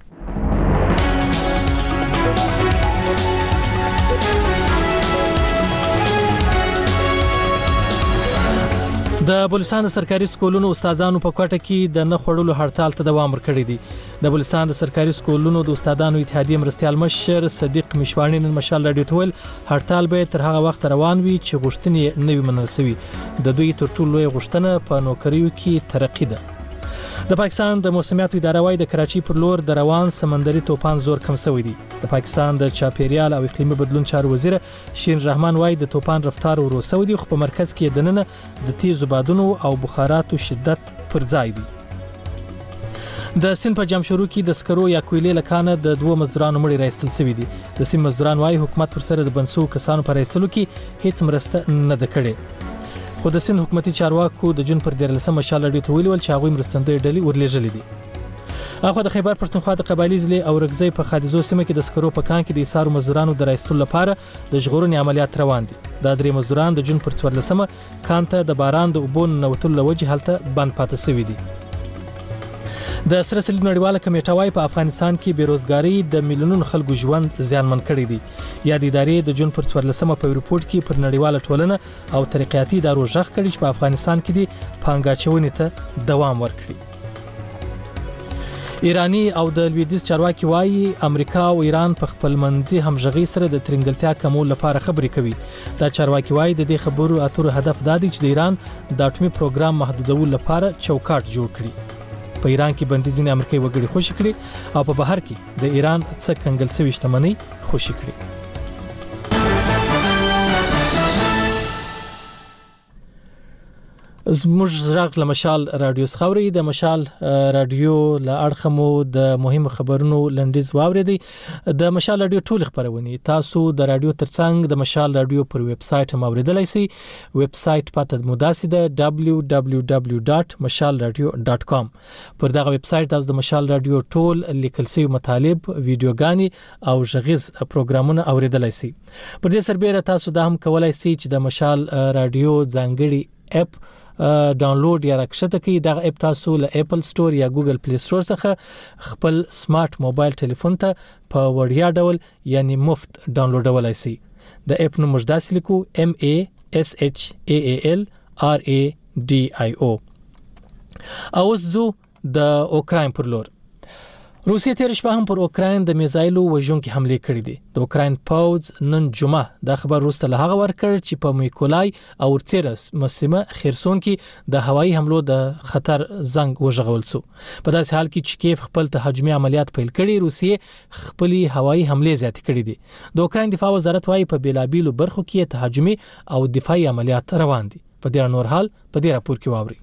د بلوچستان د سرکاري سکولونو استادانو په کوټه کې د نه خړولو هړتال ته دوام ورکړی دی. د بلوچستان د سرکاري سکولونو د استادانو اتحادیې مرستيال مشر صدیق مشوانی نن مشال رادیو ته ویل هړتال به تر هغه وخت روان وي چې غوښتنې نه وي منل شوي. د دوی تر ټولو لوی غوښتنه په نوکریو کې ترقی ده. د پاکستان د موسمیاتو اداره وايي د کراچۍ پر لور د روان سمندري طوفان زور کم شوی دی. د پاکستان د چاپیریال او اقلیمي بدلون چارو وزیر شین رحمان وايي د طوفان رفتار ورو شوی دی، خو په مرکز کې دننه د تیزو بادونو او بخاراتو شدت پر ځای دی. د سین په جام شروع کې د سکرو یا کویلې لکانه د دوه مزدورانو مړي راایستل شوی دي. د سیم مزدوران وايي حکومت پر سره د بنسو کسانو پر ایستلو کې هیڅ مرسته نه ده کړې. خو د سین حکومتي چارواکو د جون پر دیرلسم مشال راډیو ته ویلي ول چې هغوی مرستندوی ډلې ورلېږلې دي. اخو د خیبر پښتونخوا د قبایلی ضلع او رګزی په خادزو سیمه کې د سکرو په کان کې د ایثارو مزدورانو د راایستلو لپاره د ژغورنې عملیات روان دي. دا درې مزدوران د جون پر څوارلسمه کان ته د باران د اوبو ننوتلو له وجې هلته بند پاتې شوي دي. د سره صلیب نړیواله کمیټه وايي په افغانستان کې بیروزګاری د میلیونونو خلکو ژوند زیانمن کړی دی. یا د ادارې د جون پر څوارلسمه په ریپورت کې پر نړیواله ټولنه او ترقیاتي ادارو ژغ کړی چې په افغانستان کې د پانګاچونې ته دوام ورکړي. ایرانی او د لویدیز چارواکي وايي امریکا او ایران په خپل منځي همغږي سره د ترنګلتیا کمول لپاره خبرې کوي. دا چارواکي وايي د دې خبرو اترو هدف دا دی چې د ایران د اټومي پروګرام محدودولو لپاره چوکاټ جوړ کړي. په ایران کې بندي ځینې امریکایي وګړي خوشي کړي او په بهر کې د ایران څخه کنګل شوی شتمنۍ خوشي کړي. زموږ ژغ له مشال رادیو خبري د مشال رادیو له اړخمو د مهمو خبرونو لنډیز واوریدي. د مشال رادیو ټول خبرونه تاسو د رادیو ترڅنګ د مشال رادیو پر ویب سټ هم اوریدلای شئ. ویب سټ پته مداسي ده دبليو دبليو دبليو ډاټ مشال رادیو ډاټ کام. پر دغه ویب سټ تاسو د مشال رادیو ټول لیکل شوی مطالب، ویډیوګانی او ژغیز پروګرامونه اوریدلای شئ. پر دې سربېره تاسو دا هم کولای شئ چې د مشال رادیو ځانګړي اپ ډاونلوډ یا راکښته کړئ. دغه اپ تاسو له اپل سٹور یا ګوګل پلی سٹور څخه خپل سمارټ موبایل ټلیفون ته په وړیا ډول یعنی مفت ډاونلوډولای شئ. د اپ نوم مجداسي لیکو ام ای اس اچ ا ا ال ار ا ډي آی او. اوس زو د اوکراین پر لور. روسیه تیر شپه هم پر اوکراین د میزایلو وژونکو حمله کړې دي. د اوکراین پوز نن جمعه د خبر وروسته له هغه ورکړ چې په میکولای او ورڅرس مسیمه خرسون کې د هوایي حملو د خطر زنګ وژغول شو. په داسې حال کې چې کیف خپل تهاجمي عملیات پیل کړي، روسیه خپل هوایي حمله زیات کړي دي. د اوکراین دفاع وزارت وايي په بیلابیلو برخو کې تهاجمي او دفاعي عملیات روان دي. په دې نور حال په دې راپور کې واوري.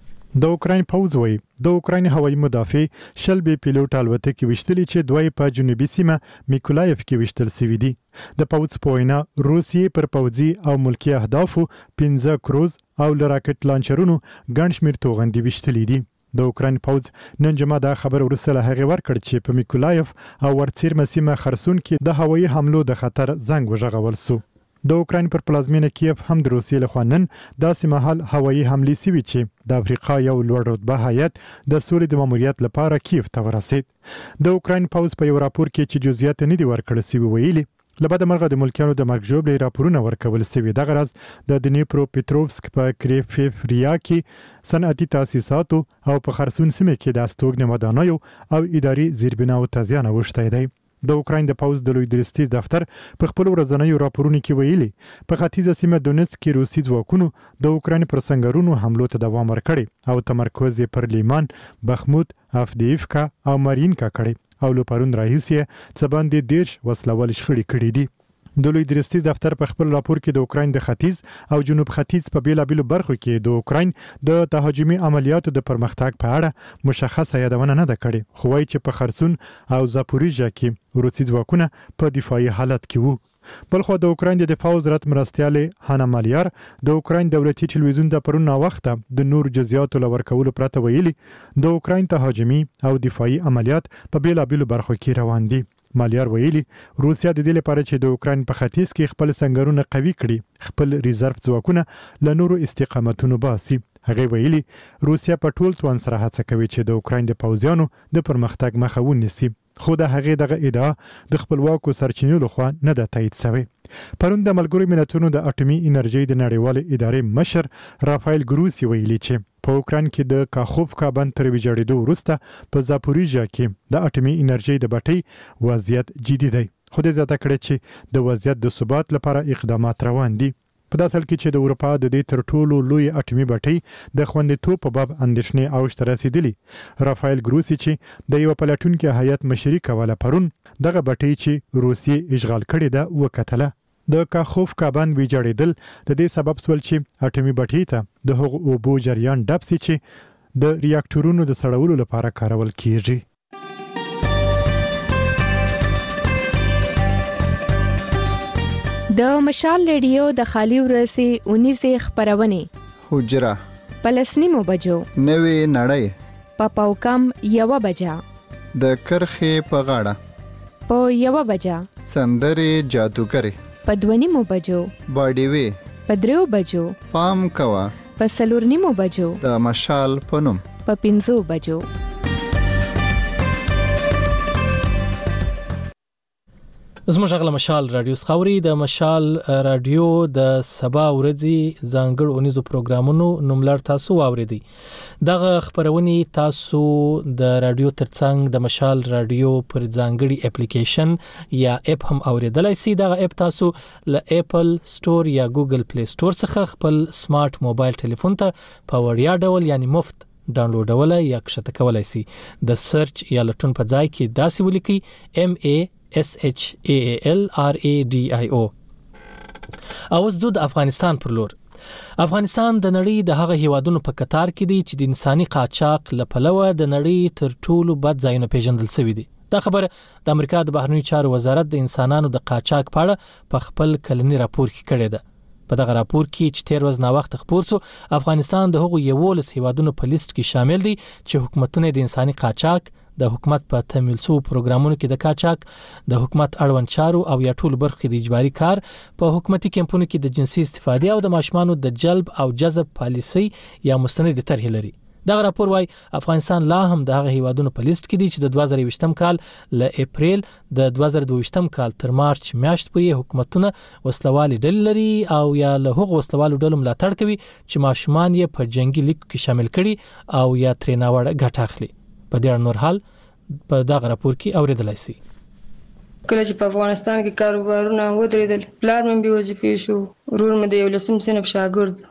د اوکراین پوز وایي د اوکراین هوایي مدافع شل بي پیلوټ الوتکې وشتلې چې دوی په جنوبي سیمه میکولایف کې وشتل شوې دي. د پوز په وینا روسیې پر پوځي او ملکی اهدافو پنځه کروز او راکټ لانچرونو ګڼ شمېر توغندي وشتلې دي. د اوکراین پوز نن جمعه دا خبر ورسره هغه ورکړ چې په میکولایف او ورڅیر مسیمه خرسون کې د هوایي حملو د خطر زنګ وژغول شو. د اوکراین پر پلازمینه کیف هم د روسیې له خوا نن داسې مهال هوایي حملې سوي چې د افریقا یو لوړ رتبه هیات د سولې د ماموریت لپاره کیف ته ورسید. د اوکراین پوز په یو راپور کې چې جزئیات نه دي ورکړل شوي ویلي لبد مرغه د ملکیانو د مرګ ژوبلې راپورونه ورکول شوي. دغه راز د دنیپرو پټروفسک په کریفیفریا کې صنعتي تاسیساتو او په خرسون سیمه کې د استوګنې ودانیو او اداري زیربناو ته زیان اوښتی دی. د اوکراین د پوز د لوی درستي دفتر په خپل ورځنیو راپورونو کې ویلي په ختیځه سیمه دونیتسک کې روسي ځواکونو د اوکراین پر سنگرونو حملو ته دوام ورکړي او تمرکز یې پر لیمان، بخمود، افدیفکا او مارینکا کړي او له پرون راهیسې څه باندې دیرش وسلوال شخړې کړي دي. د لوی درستي دفتر په خپل راپور کې د اوکراین د ختیځ او جنوب ختیځ په بیلابیلو برخو کې د اوکراین د تهاجمي عملیاتو د پرمختګ په اړه مشخصه یادونه نه ده کړې، خو وايي چې په خرسون او زاپوریژیا کې روسي ځواکونه په دفاعي حالت کې وو. بلخو د اوکراین د دفاع وزارت مرستیالې هانا مالیار د اوکراین دولتي ټلویزیون د پرون وخته د نور جزئیاتو لور کولو پرته ویلي د اوکراین تهاجمي او دفاعي عملیات په بیلابیلو برخو کې روان دي. مالیار ویلي روسیا د دې لپاره چې د اوکراین په ختیځ کې خپل سنگرونه قوي کړي خپل ریزرف ځواکونه له نورو استقامتونو باسي. هغه ویلي روسیا په ټول توان سره هڅه کوي چې د اوکراین د پوځیانو د پرمختګ مخه ونیسي، خو د هغې دغه ادعا د خپلواکو سرچینو لخوا نه ده تایید شوې. پرون د ملګرو ملتونو د اټومي انرژي د نړیوالې ادارې مشر رافایل ګروسی ویلي چې په اوکراین کې د کاخوفکا بند تر ویجاړېدو وروسته په زاپوریژیا کې د اټومي انرژي د بټۍ وضعیت جدي دی، خو د زیاته کړې چې د وضعیت د ثبات لپاره اقدامات روان دي. په داسې حال کې چې د اروپا د دې تر ټولو لوی اټومي بټۍ د خوندیتوب په باب اندېښنې اوج ته رسیدلي. رافایل ګروسی چې د یو پلټونکي هیئت مشري کوله پرون دغه بټۍ چې روسیې اشغال کړې ده وکتله. د کاخوف کابان ویجاړېدل د دې سبب سول چې اټومي بټۍ ته د هغو اوبو جریان ډب سي چې د ریاکټورونو د سړولو لپاره کارول کیږي. د مشال ریډیو د خالي ورځې اونیزه خبرونه حجره پلسنیمو بجو نوې نړۍ په پاوکم یو بجا د کرخې په غاړه په یو بجا سندرې جادوګرې په دونیمو بجو باډي وی په دریو بجو پام کوا په سلورنیمو بجو د مشال پنوم په پنځو بجو. زموږ غږ مشال رادیو خاوري د مشال رادیو د سبا ورځي ځانګړو اونیزو پروګرامونو نوملړ تاسو واوریدي. دغه خبرونه تاسو د رادیو ترڅنګ د مشال رادیو پر ځانګړي اپلیکیشن یا اپ هم اوریدلای شئ. دغه اپ تاسو له اپل سٹور یا ګوګل پلی سٹور څخه خپل سمارټ موبایل ټلیفون ته په وړیا ډول یعنی مفت ډاونلوډ یا کښته کولای شئ. د سرچ یا لټون په ځای کې داسې ولیکئ ام ای S H A A L R A D I O. او زه د افغانستان پر لور. افغانستان د نړۍ د هغه هیوادونو په کتار کې دی چې د انساني قاچاق لپلوه د نړۍ تر ټولو بد ځایونه پیژندل شوی دی. دا خبره د امریکا د بهرنیو چارو وزارت د انسانانو د قاچاق په اړه په خپل کلنی راپور کې کړی ده. په دغه راپور کې چې تیر ورځ نا وخت خبر سو افغانستان د هغو یولس هیوادونو په لیست کې شامل دي چې حکومتونه د انساني قاچاق د حکومت په تمویل شو پروګرامونو کې د قاچاق د حکومت اړوند چارو او یا ټول برخې د اجباري کار په حکومتي کمپونو کې د جنسي استفادې او د ماشومانو د جلب او جذب پالیسي یا مستند طرحې لري. دا راپور وايي افغانستان لا هم د هغه هیوادونو په لیست کې دي چې د دوه زره یوویشتم کال له اپریل د دوه زره دوه کال تر مارچ میاشت پورې حکومتونه وسلوالي ډلې لري او یا له هغو وسلوالو ډلو ملاتړ کوي چې ماشومان یې په جنگي لیک کې شامل کړي او یا ترې ناوړه ګټه اخلي. په دې اړه نور حال په دغه راپور کې اوریدلای شئ. کله چې په افغانستان کې کاروبارونه ودرېدل پلار مې بې وظیفې شو، ورور مې د یولسم صنف شاګرد.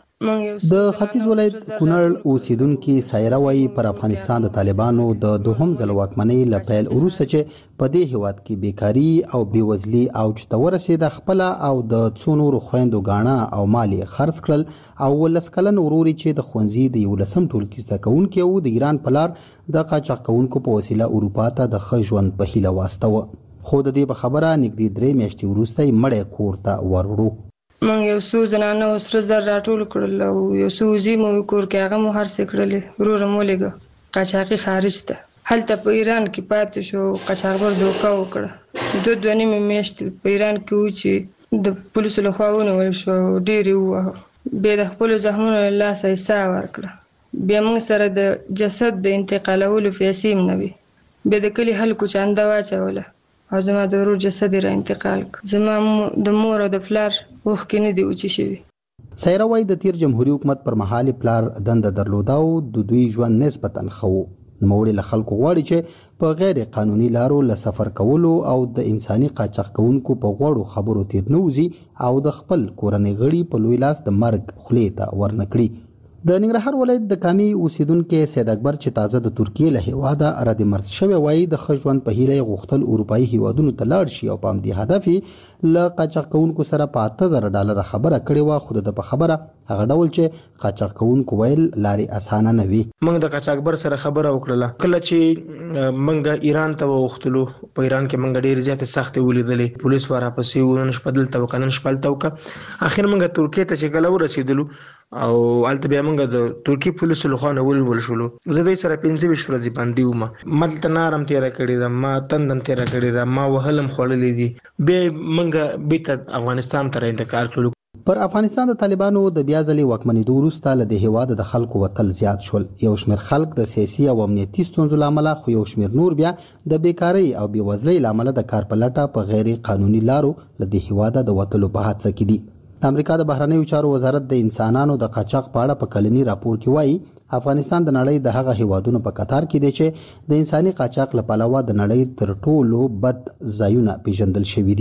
د ختیځ ولایت کونړ اوسیدونکو سایره وایي پر افغانستان د طالبانو د دوهم ځل واکمنۍ له پیل وروسته چې په دې هیواد کې بیکاری او بیوزلي اوج ته ورسېده خپل او د څو نورو خويندو غاڼه او مالی خرڅ کړل او ولس کلن وروري چې د خونځي د یولسم ټولګي زده کوونکي او د ایران پلار د قاچاق کوونکو په وسیله اروپا ته د ښه ژوند په هیله واستوه. خو د دې په خبره نږدې درې میاشتې وروسته مړی کور ته وروړو. من یو څو زنانه او سره زر راټول کړل او یو څو وزې مو کور کې هغه مو هر څه کړلې. ورور مو لګه قاچاقي خارج ته هلته په ایران کې پاتې شو. قاچاقبر دوکه وکړه. دوه دوه نیمې میاشتې په ایران کې و چې د پولیسو لخوا ونیول شو. ډېرې ووهه. بیا د خپلو زخمونو له لاسه حساب ورکړه. بیا موږ سره د جسد د انتقالولو پیسې هم نه وي. بیا د کلي خلکو چانده واچوله او زما د ورور جسد را انتقال کړ. زما د مور او د پلار اوښکې نه دي وچې شوي. سایره وایي د تیر جمهوریت حکومت پر مهال پلار دنده درلوده او د دوی ژوند نسبتا ښه و. نوموړي له خلکو غواړي چې په غیر قانوني لارو له سفر کولو او د انساني قاچاق کوونکو په غوړو خبرو تیر نه وځي او د خپل کورنۍ غړي په لوی لاس د مرګ خولې ته ورنکړي. د ننګرهار ولایت د کامي اوسیدونکو سید اکبر چې تازه د ترکیې له هیواده اراده مرز شوی وایي د ښه ژوند په هیله غوښتل اروپایي هیوادونو ته لاړ شي او په همدې هدف یې له قاچاق کوونکو سره په اته زره ډالره خبره کړې وه. خو د په خبره هغه ډول چې قاچاق کوونکو ویل لارې اسانه نه وي. موږ د قاچاقبر سره خبره وکړله. کله چې موږ ایران ته وغوښتلو په ایران کې موږ ډېرې زیاتې سختې ولیدلې. پولیس ورپسې و، نن شپه دلته وکړه، نن شپه هلته وکړه. اخر موږ ترکیې ته چې کله ورسېدلو او هلته بیا موږ د ترکیې پولیسو لخوا نه ونیول شولو. زه دوی سره پنځه ویشت ورځې بندي وم. ما دلته نارم تېره کړې ده، ما تندم تېره کړې ده، ما وهلم خوړلې دي. بیا موږ بیرته افغانستان ته انتقال کړلو. پر افغانستان د طالبانو د بیا ځلې واکمنېدو وروسته له دې هیواده د خلکو وتل زیات شول. یو شمېر خلک د سیاسي او امنیتي ستونزو له امله، خو یو شمېر نور بیا د بیکارۍ او بېوزلۍ له امله د کار په لټه په غیر قانوني لارو له دې هیواده د وتلو په هڅه کې دي. د امریکا د بهرنیو چارو وزارت د انسانانو د قاچاق په اړه په کلني راپور کې وایي افغانستان د نړۍ د هغه هیوادونو په قطار کې دی چې د انساني قاچاق له پلوه د نړۍ تر ټولو بد ځایونه پیژندل شوي دي.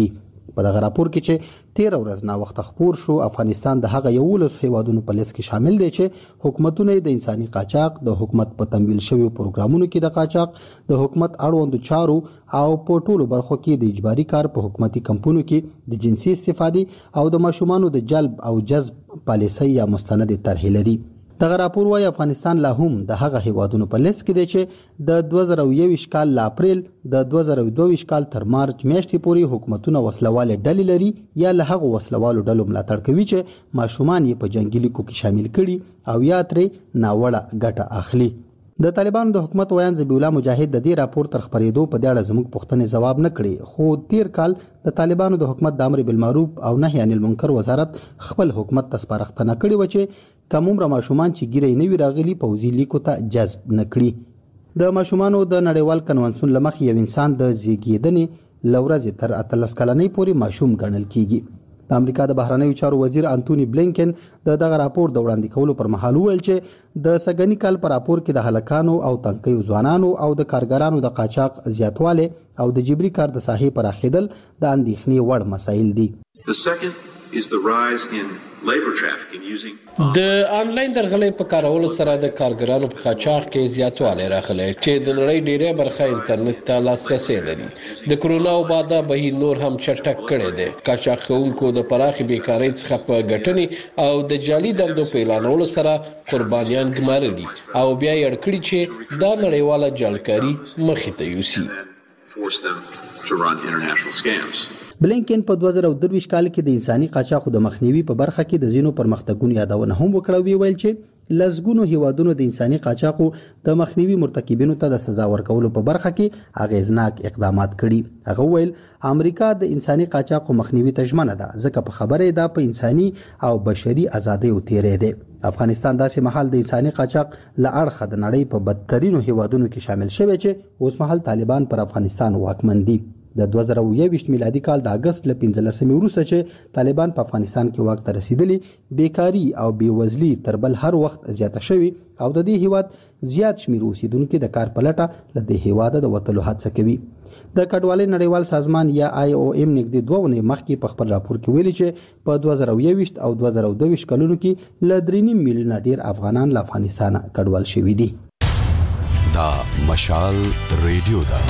په دغه راپور کې چې تیر ورځ نا وخت خبر شو افغانستان د هغه یولس هیوادونو په لیست کې شامل دی چې حکومتونه د انساني قاچاق د حکومت په تمویل شوی پروګرامونو کې د قاچاق د حکومت اړوند چارو او په ټولو برخو کې د اجباري کار په حکومتي کمپونو کې د جنسي استفادې او د ماشومانو د جلب او جذب پالیسۍ یا مستند طرحې لري. دغه راپور وايي افغانستان لا هم د هغه هیوادونو په لیست کې دی چې د دوه زره یوویشت کال ل اپریل د دوه زره دوه ویشت کال تر مارچ میاشتې پورې حکومتونه وسلواله ډلې لري یا له هغه وسلوالو ډلو ملاتړ کوي چې ماشومان یې په جنگي لیکو کې شامل کړي او یا ترې ناوړه ګټه اخلي. د طالبانو د حکومت ویان ذبیح الله مجاهد د دې راپور تر خبرېدو په دې اړه زموږ پوښتنې ځواب نه کړي، خو تیر کال د طالبانو د حکومت د امر بالمعروف او نهي عن المنکر وزارت خپل حکومت ته سپارښتنه کړې و چې کومره ماشومان چې ګیرې نه وی راغلي پوځي لیکو ته جذب نکړي. د ماشومانو د نړیوال کنونسیون لمخې یو انسان د زیږیدنې لورځ تر اتلس کلنۍ پورې ماشوم ګڼل کیږي. د امریکا د بهرنیو چارو وزیر انټونی بلینکن د دغه راپور د وړاندې کولو پر مهال وویل چې د سګنی کال پر راپور کې د هلکانو او تنکیو ځوانانو او د کارګرانو د قاچاق زیاتواله او د جبري کار د ساحې پر اخیدل د اندېښنې وړ مسایل دي. The second is the rise in labor trafficking using د انلاین درغلۍ په کارولو سره د کارګرانو په قاچاق کې زیاتوالی راغلی چې د نړۍ ډیری برخه انټرنیټ ته لاسرسی لري. د کرونا وبا بهیر نور هم چټک کړی دی. قاچاق کوونکو د پراخې بیکارۍ څخه په ګټنې او د جعلي دندو په اعلانولو سره قربانیان ګمارلي او بیا یې اړ کړي چې دا نړیواله جعلکاري مخې ته یوسي. force them to run international scams. بلینکن په دوه زره دوه ویشت کال کې د انساني قاچاق د مخنیوي په برخه کې د زینو پرمختګونو یادونه هم وکړه. ویل چې لزګونو هیوادونو د انساني قاچاق د مخنیوي مرتکبینو ته د سزا ورکولو په برخه کې اغیزناک اقدامات کړي. هغه ویل امریکا د انساني قاچاق مخنیوي ته ژمنه ده ځکه په خبره ده په انساني او بشري ازادۍ او تیرې ده. افغانستان داسې محل د انساني قاچاق ل اړخه د نړۍ په بدترینو هیوادونو کې شامل شوی چې اوس مهال طالبان پر افغانستان واکمن دي. د دوه زره یوویشت میلادي کال د اگست ل پنځلسمې وروسته چې طالبان په افغانستان کې واک ته رسیدلي، بیکاری او بیوزلي تر بل هر وخت زیاته شوی او د دې هیواد زیات شمیر اوسیدونکو د کار پلټه له دې هیواده د وټلو هڅه کوي. د کډوالۍ نړیوال سازمان یا آی او ایم نږدې دوه ونې مخکې په خپل راپور کې ویلي چې په دوه زره یوویشت او دوه زره دوه ویشت کلونو کې ل درې نیم میلیونه ډیر افغانان له افغانستان کډوال شوي دي. دا مشال ریډیو ده.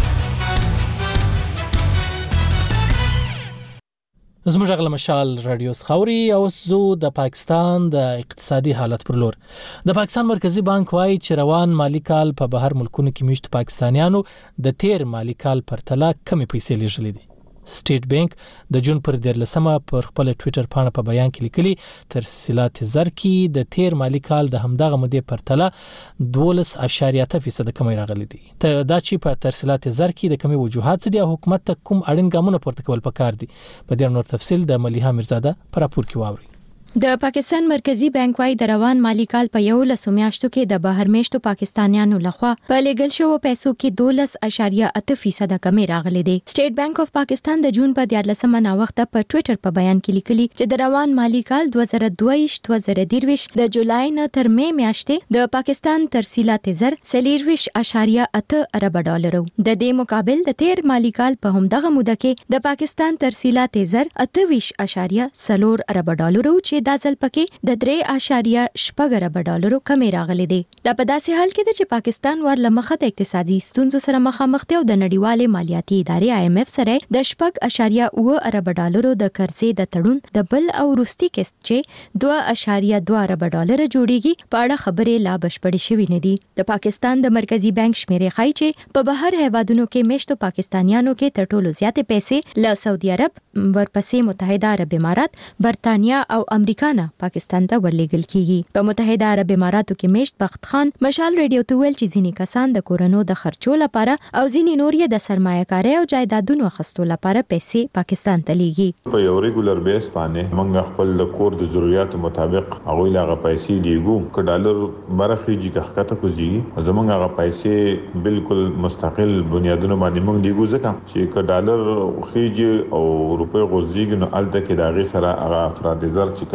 زموږ غل مشال رادیو خوري او زو د پاکستان د اقتصادي حالت پر لور. د پاکستان مرکزی بانک وايي چې روان مالی کال په بهر ملکونو کې میشت پاکستانیانو د تیر مالی کال پر تله کمی پیسې لېږلې دي. سټیټ بانک د جون پر دیرلسمه پر خپل ټوئیټر پاڼه په بیان کې لیکلي ترسیلات زر کې د تیر مالی کال د همدغه مودې پر تله دولس اشاریه اته فیصد کمی راغلي دي. دا چې په ترسیلات زر کې د کمی وجوهات څه دي حکومت ته کوم اړین ګامونه پورته کول پکار دي. په دې نور تفصیل د ملیحه میرزاده پر راپور کې واوري. د پاکستان مرکزی بانک وايي د روان مالی کال په یو لسو میاشتو کې د بهر میشتو پاکستانیانو لخوا په لګل شوو پیسو کې دولس اشاریه اته فیصد کمی راغلي دي. سټیټ بانک اف پاکستان د جون په دیارلسمه نا وخت په ټوئیټر په بیان کې لیکلي چې د روان مالی کال دوه زره دوه ویشت دوه زره درې ویشت د جولای نه تر می میاشتې د پاکستان ترسیلات زر سلیرویش اشاریه اته ارب ډالرو. د دې مقابل د تیر مالی کال په همدغه موده کې د پاکستان ترسیلات زر اته ویش اشاریه سلور ارب ډالرو چې د ځل پکې د درې اشاریه شپږ ارب ډالرو کمی راغلي دي. دا په داسې حال کې چې پاکستان ور لمخه د اقتصادي ستونزو سره مخامخ دی او د نړیوالې مالیاتي ادارې آی ایم ایف سره د شپږ اشاریه اوه ارب ډالرو د قرضې د تړون د بل او وروستي قسط چې دوه اشاریه دوه ارب ډالر جوړیږي په اړه خبرې لا بشپړې شوې نه دي. د پاکستان د مرکزی بانک شمیرې ښایي چې په بهر هیوادونو کې میشتو پاکستانیانو کې تر ټولو زیاتې پیسې له سعودي عرب، ورپسې متحده عرب امارات، برتانیا او امریکا پاکستان ته ورلېږل کیږي. په متحده عرب اماراتو کې میشت بخت خان مشال ریډیو ته ویل چې ځینې کسان د کورونو د خرچو لپاره او ځینې نور یې د سرمایه کارۍ او جایدادونو اخیستو لپاره پیسې پاکستان ته لیږي. په یو ریګولر بیس باندې موږ خپل د کور د ضرورتو مطابق هغه لاغه پیسې دیګو ک ډالر برخه جی کخته کوزي زمونږ هغه پیسې بالکل مستقل بنیادونو باندې موږ دیګو ځکه چې ک ډالر خيږي او روپے غوځيږي نو الته کې داغه سره هغه افراد زر چې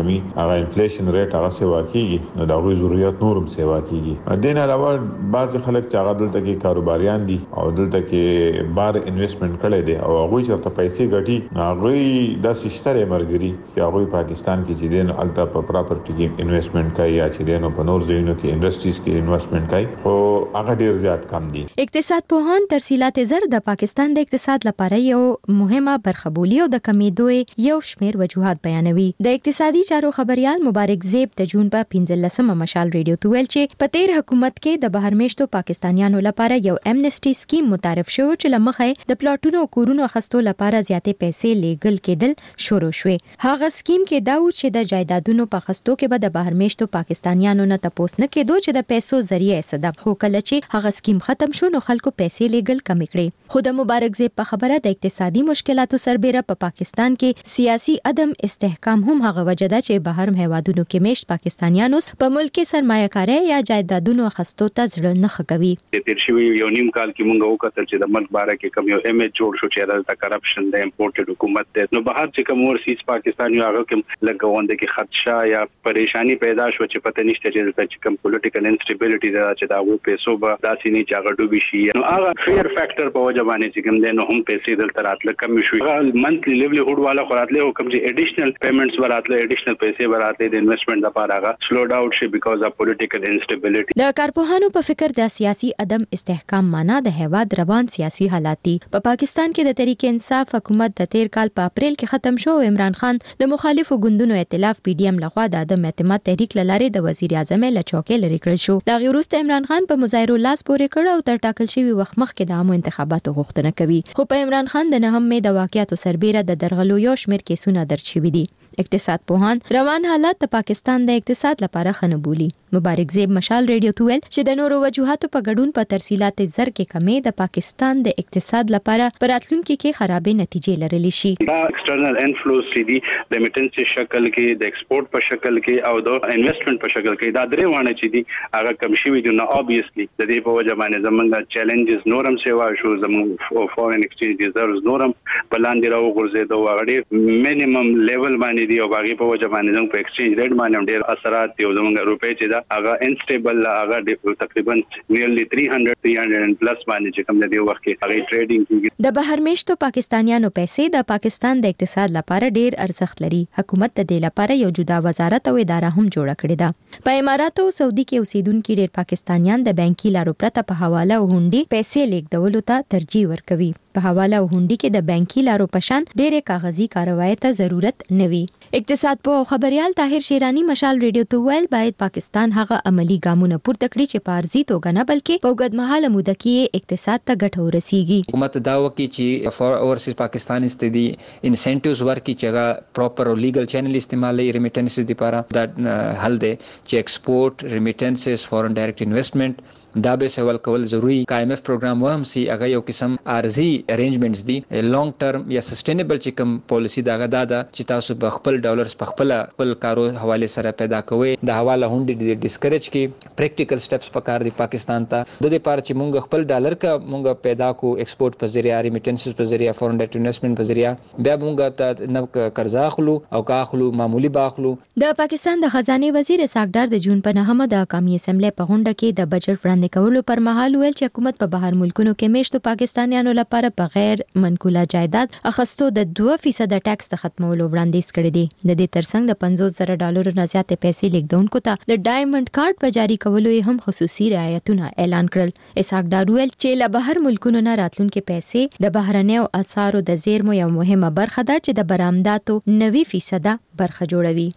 کمی هغه انفلیشن ریټ هغه سیوا کیږي نو دا غوي ضرورت نورم سیوا کیږي. دین علاوه بعض خلک چې هغه دلته کې کاروباریان دي او دلته کې بار انویسټمنٹ کړي دي او هغه چرته پیسې ګټي هغه د سشتره مرګري چې هغه پاکستان کې چې دین الته په پراپرټي کې انویسټمنٹ کوي یا چې دین په نور ځایونو کې انډستریز کې انویسټمنٹ کوي خو هغه ډیر زیات کم دي. اقتصاد پوهان ترسیلات زر د پاکستان د اقتصاد لپاره یو مهمه برخه بولي او د کمیدو یو شمیر وجوهات بیانوي. د اقتصادي چارو خبريال مبارک زیب د جون په پنځلسمه مشال ریډیو ته ویل چې په تیر حکومت کې د بهرمېشتو پاکستانیانو لپاره یو امنسټي سکیم متعارف شو چې لمخې د پلاټونو او کورونو اخستو لپاره زیاتې پیسې لیګل کېدل شروع شوې. هغه سکیم کې دا و چې د جایدادونو په اخستو کې به د بهرمېشتو پاکستانیانو نه تاسو نه کېدو چې د پیسو ذریعہ صدا خو کله چې هغه سکیم ختم شو نو خلکو پیسې لیګل کم کړې. خو د مبارک زیب په خبره د اقتصادي مشکلاتو سربېره په پاکستان کې سیاسي عدم استحکام هم هغه وجه ده چې بهر هیوادونو کې میشت پاکستانیانو په ملک کې سرمایه‌کاري یا جایدادونو اخستو ته ځړ نه خکوي. تیر شوی یو نیم کال کې مونږ وکړل چې د ملک باره کې کوم یو امیج جوړ شو چې د کرپشن د امپورټډ حکومت ده نو بهر چې کوم ورسیز پاکستانیو هغه کوم لګوند کې خدشه یا پریشانی پیدا شو چې پته نشته چې کوم پولیټیکل انسټیبিলিټی دا چې دا و پیسو به داسې نه چې هغه ډوبي شي نو هغه فیر فیکٹر په وجه باندې چې کوم ده نو هم پیسې دلته راتله کم شو. هغه منثلی لیولهود والا خوراتله کوم چې اډیشنل پیمنټس وراتله اډیشنل پیسې وراتله د انویسټمنٹ لپاره هغه سلو ډاون شي بیکاز اف پولیټیکل انسټیبিলিټی. د کارپوهانو په فکر د سیاسي عدم استحکام معنا د هیواد روان سیاسي حالات دي. په پاکستان کې د تحریک انصاف حکومت د تیر کال په اپریل کې ختم شو. عمران خان د مخالفو ګوندونو ائتلاف پی ډی ایم لخوا د عدم اعتماد تحریک لاره د وزیر اعظم له چوکۍ لري کړل شو. دا غیروست عمران خان په مظاهرو لاس پورې کړ او تر ټاکل شوی وخت مخکې د عامو انتخاباتو غوښتنه کوي. خو په عمران خان د نهم مې د واقعیتو سربېره د درغلو یو شمېر کیسونه درج شوي دي. اقتصاد پوهان روان حالات د پاکستان د اقتصاد لپاره خنه بولي. مبارک زیب مشال ریډیو ته ویل چې د نورو وجوهاتو په ګډون په ترسیلات زر کې کمی د پاکستان د اقتصاد لپاره پر راتلونکي کې خرابې نتیجې لرلی شي. دا ایکسټرنل انفلوز دي د میټنس شکل کې د ایکسپورټ په شکل کې او د انویسټمنٹ په شکل کې دا درې وانه چې دي هغه کم شي وي نو obviously د دې په وجه باندې زمونږ چیلنجز نورم سیوا شو زمونږ فورن ایکسچینج ریزرவ்ز نورم بلان دی راو غورځېدو هغه مینیمم لیول باندې دی او باقي په وجه باندې زموږ په ایکسچینج ریټ باندې ډېر اثرات دي او زموږ روپې چې دا هغه انسټیبل هغه تقریبا نیرلی تhree hundred three hundred پلس باندې چې کوم دی وخت کې هغه ټریډینګ کیږي. د بهرمېشتو پاکستانیانو پیسې د پاکستان د اقتصاد لپاره ډېر ارزښت لري. حکومت د دې لپاره یو جدا وزارت او اداره هم جوړه کړې ده. په امارات او سعودي کې اوسیدونکو ډېر پاکستانیان د بانکي لارو پرته په حواله او هوندي پیسې لیږدولو ته ترجیح ورکوي. په حواله او هوندي کې د بانکي لارو پشان ډېر کاغذي کاروایی ته ضرورت نوي. اقتصاد په خبريال طاهر شیرانی مشال ریډیو ته ویل باید پاکستان هغه عملی ګامونه پورته کړي چې په ارزي توګه نه بلکې په اوږدمهاله موده کې اقتصاد ته ګټه ورسیږي. حکومت دا وکړي چې فار اورسیز پاکستان استدي انسنټیوز ورکړي چې هغه پراپر او لیګل چینل استعمالي ریمیټنسز لپاره دا حل دی چې ایکسپورټ ریمیټنسز فورن ډایرکټ انویسټمنٹ دا به سوال کول ضروری. کا ایم ایف پروګرام و هم سي هغه یو قسم ارزي ارینجمنټس دي لانګ ټرم یا سستینبل چې کوم پالیسی دا غدا ده چې تاسو په خپل ډالرز په خپل خپل کارو حواله سره پیدا کوي. د حواله هوندې د ډیسکریج کې پریکټیکل سټیپس پکار دي پاکستان ته د دې لپاره چې مونږ خپل ډالر کا مونږ پیدا کو ایکسپورټ په ذریعہ ریمیټنسز په ذریعہ فورن ډایرکټ انویسټمنٹ په ذریعہ بیا مونږ ته نو قرض اخلو او کا اخلو معمولی باخلو. د پاکستان د خزانه وزیر اسحاق ډار د جون په نهمه د قومي اسمبلی په غونډه کې د بجټ وړاندې کولو پر مهال ویل چې حکومت په بهر ملکونو کې میشتو پاکستانیانو لپاره په غیر منقوله جایداد اخستو د دوه فیصد ټیکس د ختمولو وړاندیز کړی دی. د دې ترڅنګ د پنځوس زره ډالرو نه زیاتې پیسې لیږدونکو ته د ډایمنډ کارت په جاری کولو هم خصوصي رعایتونه اعلان کړل. اسحاق ډار ویل چې له بهر ملکونو نه راتلونکي پیسې د بهرنیو اسعارو د زیرمو یو مهمه برخه ده چې د برآمداتو نوي فیصد برخه جوړوي.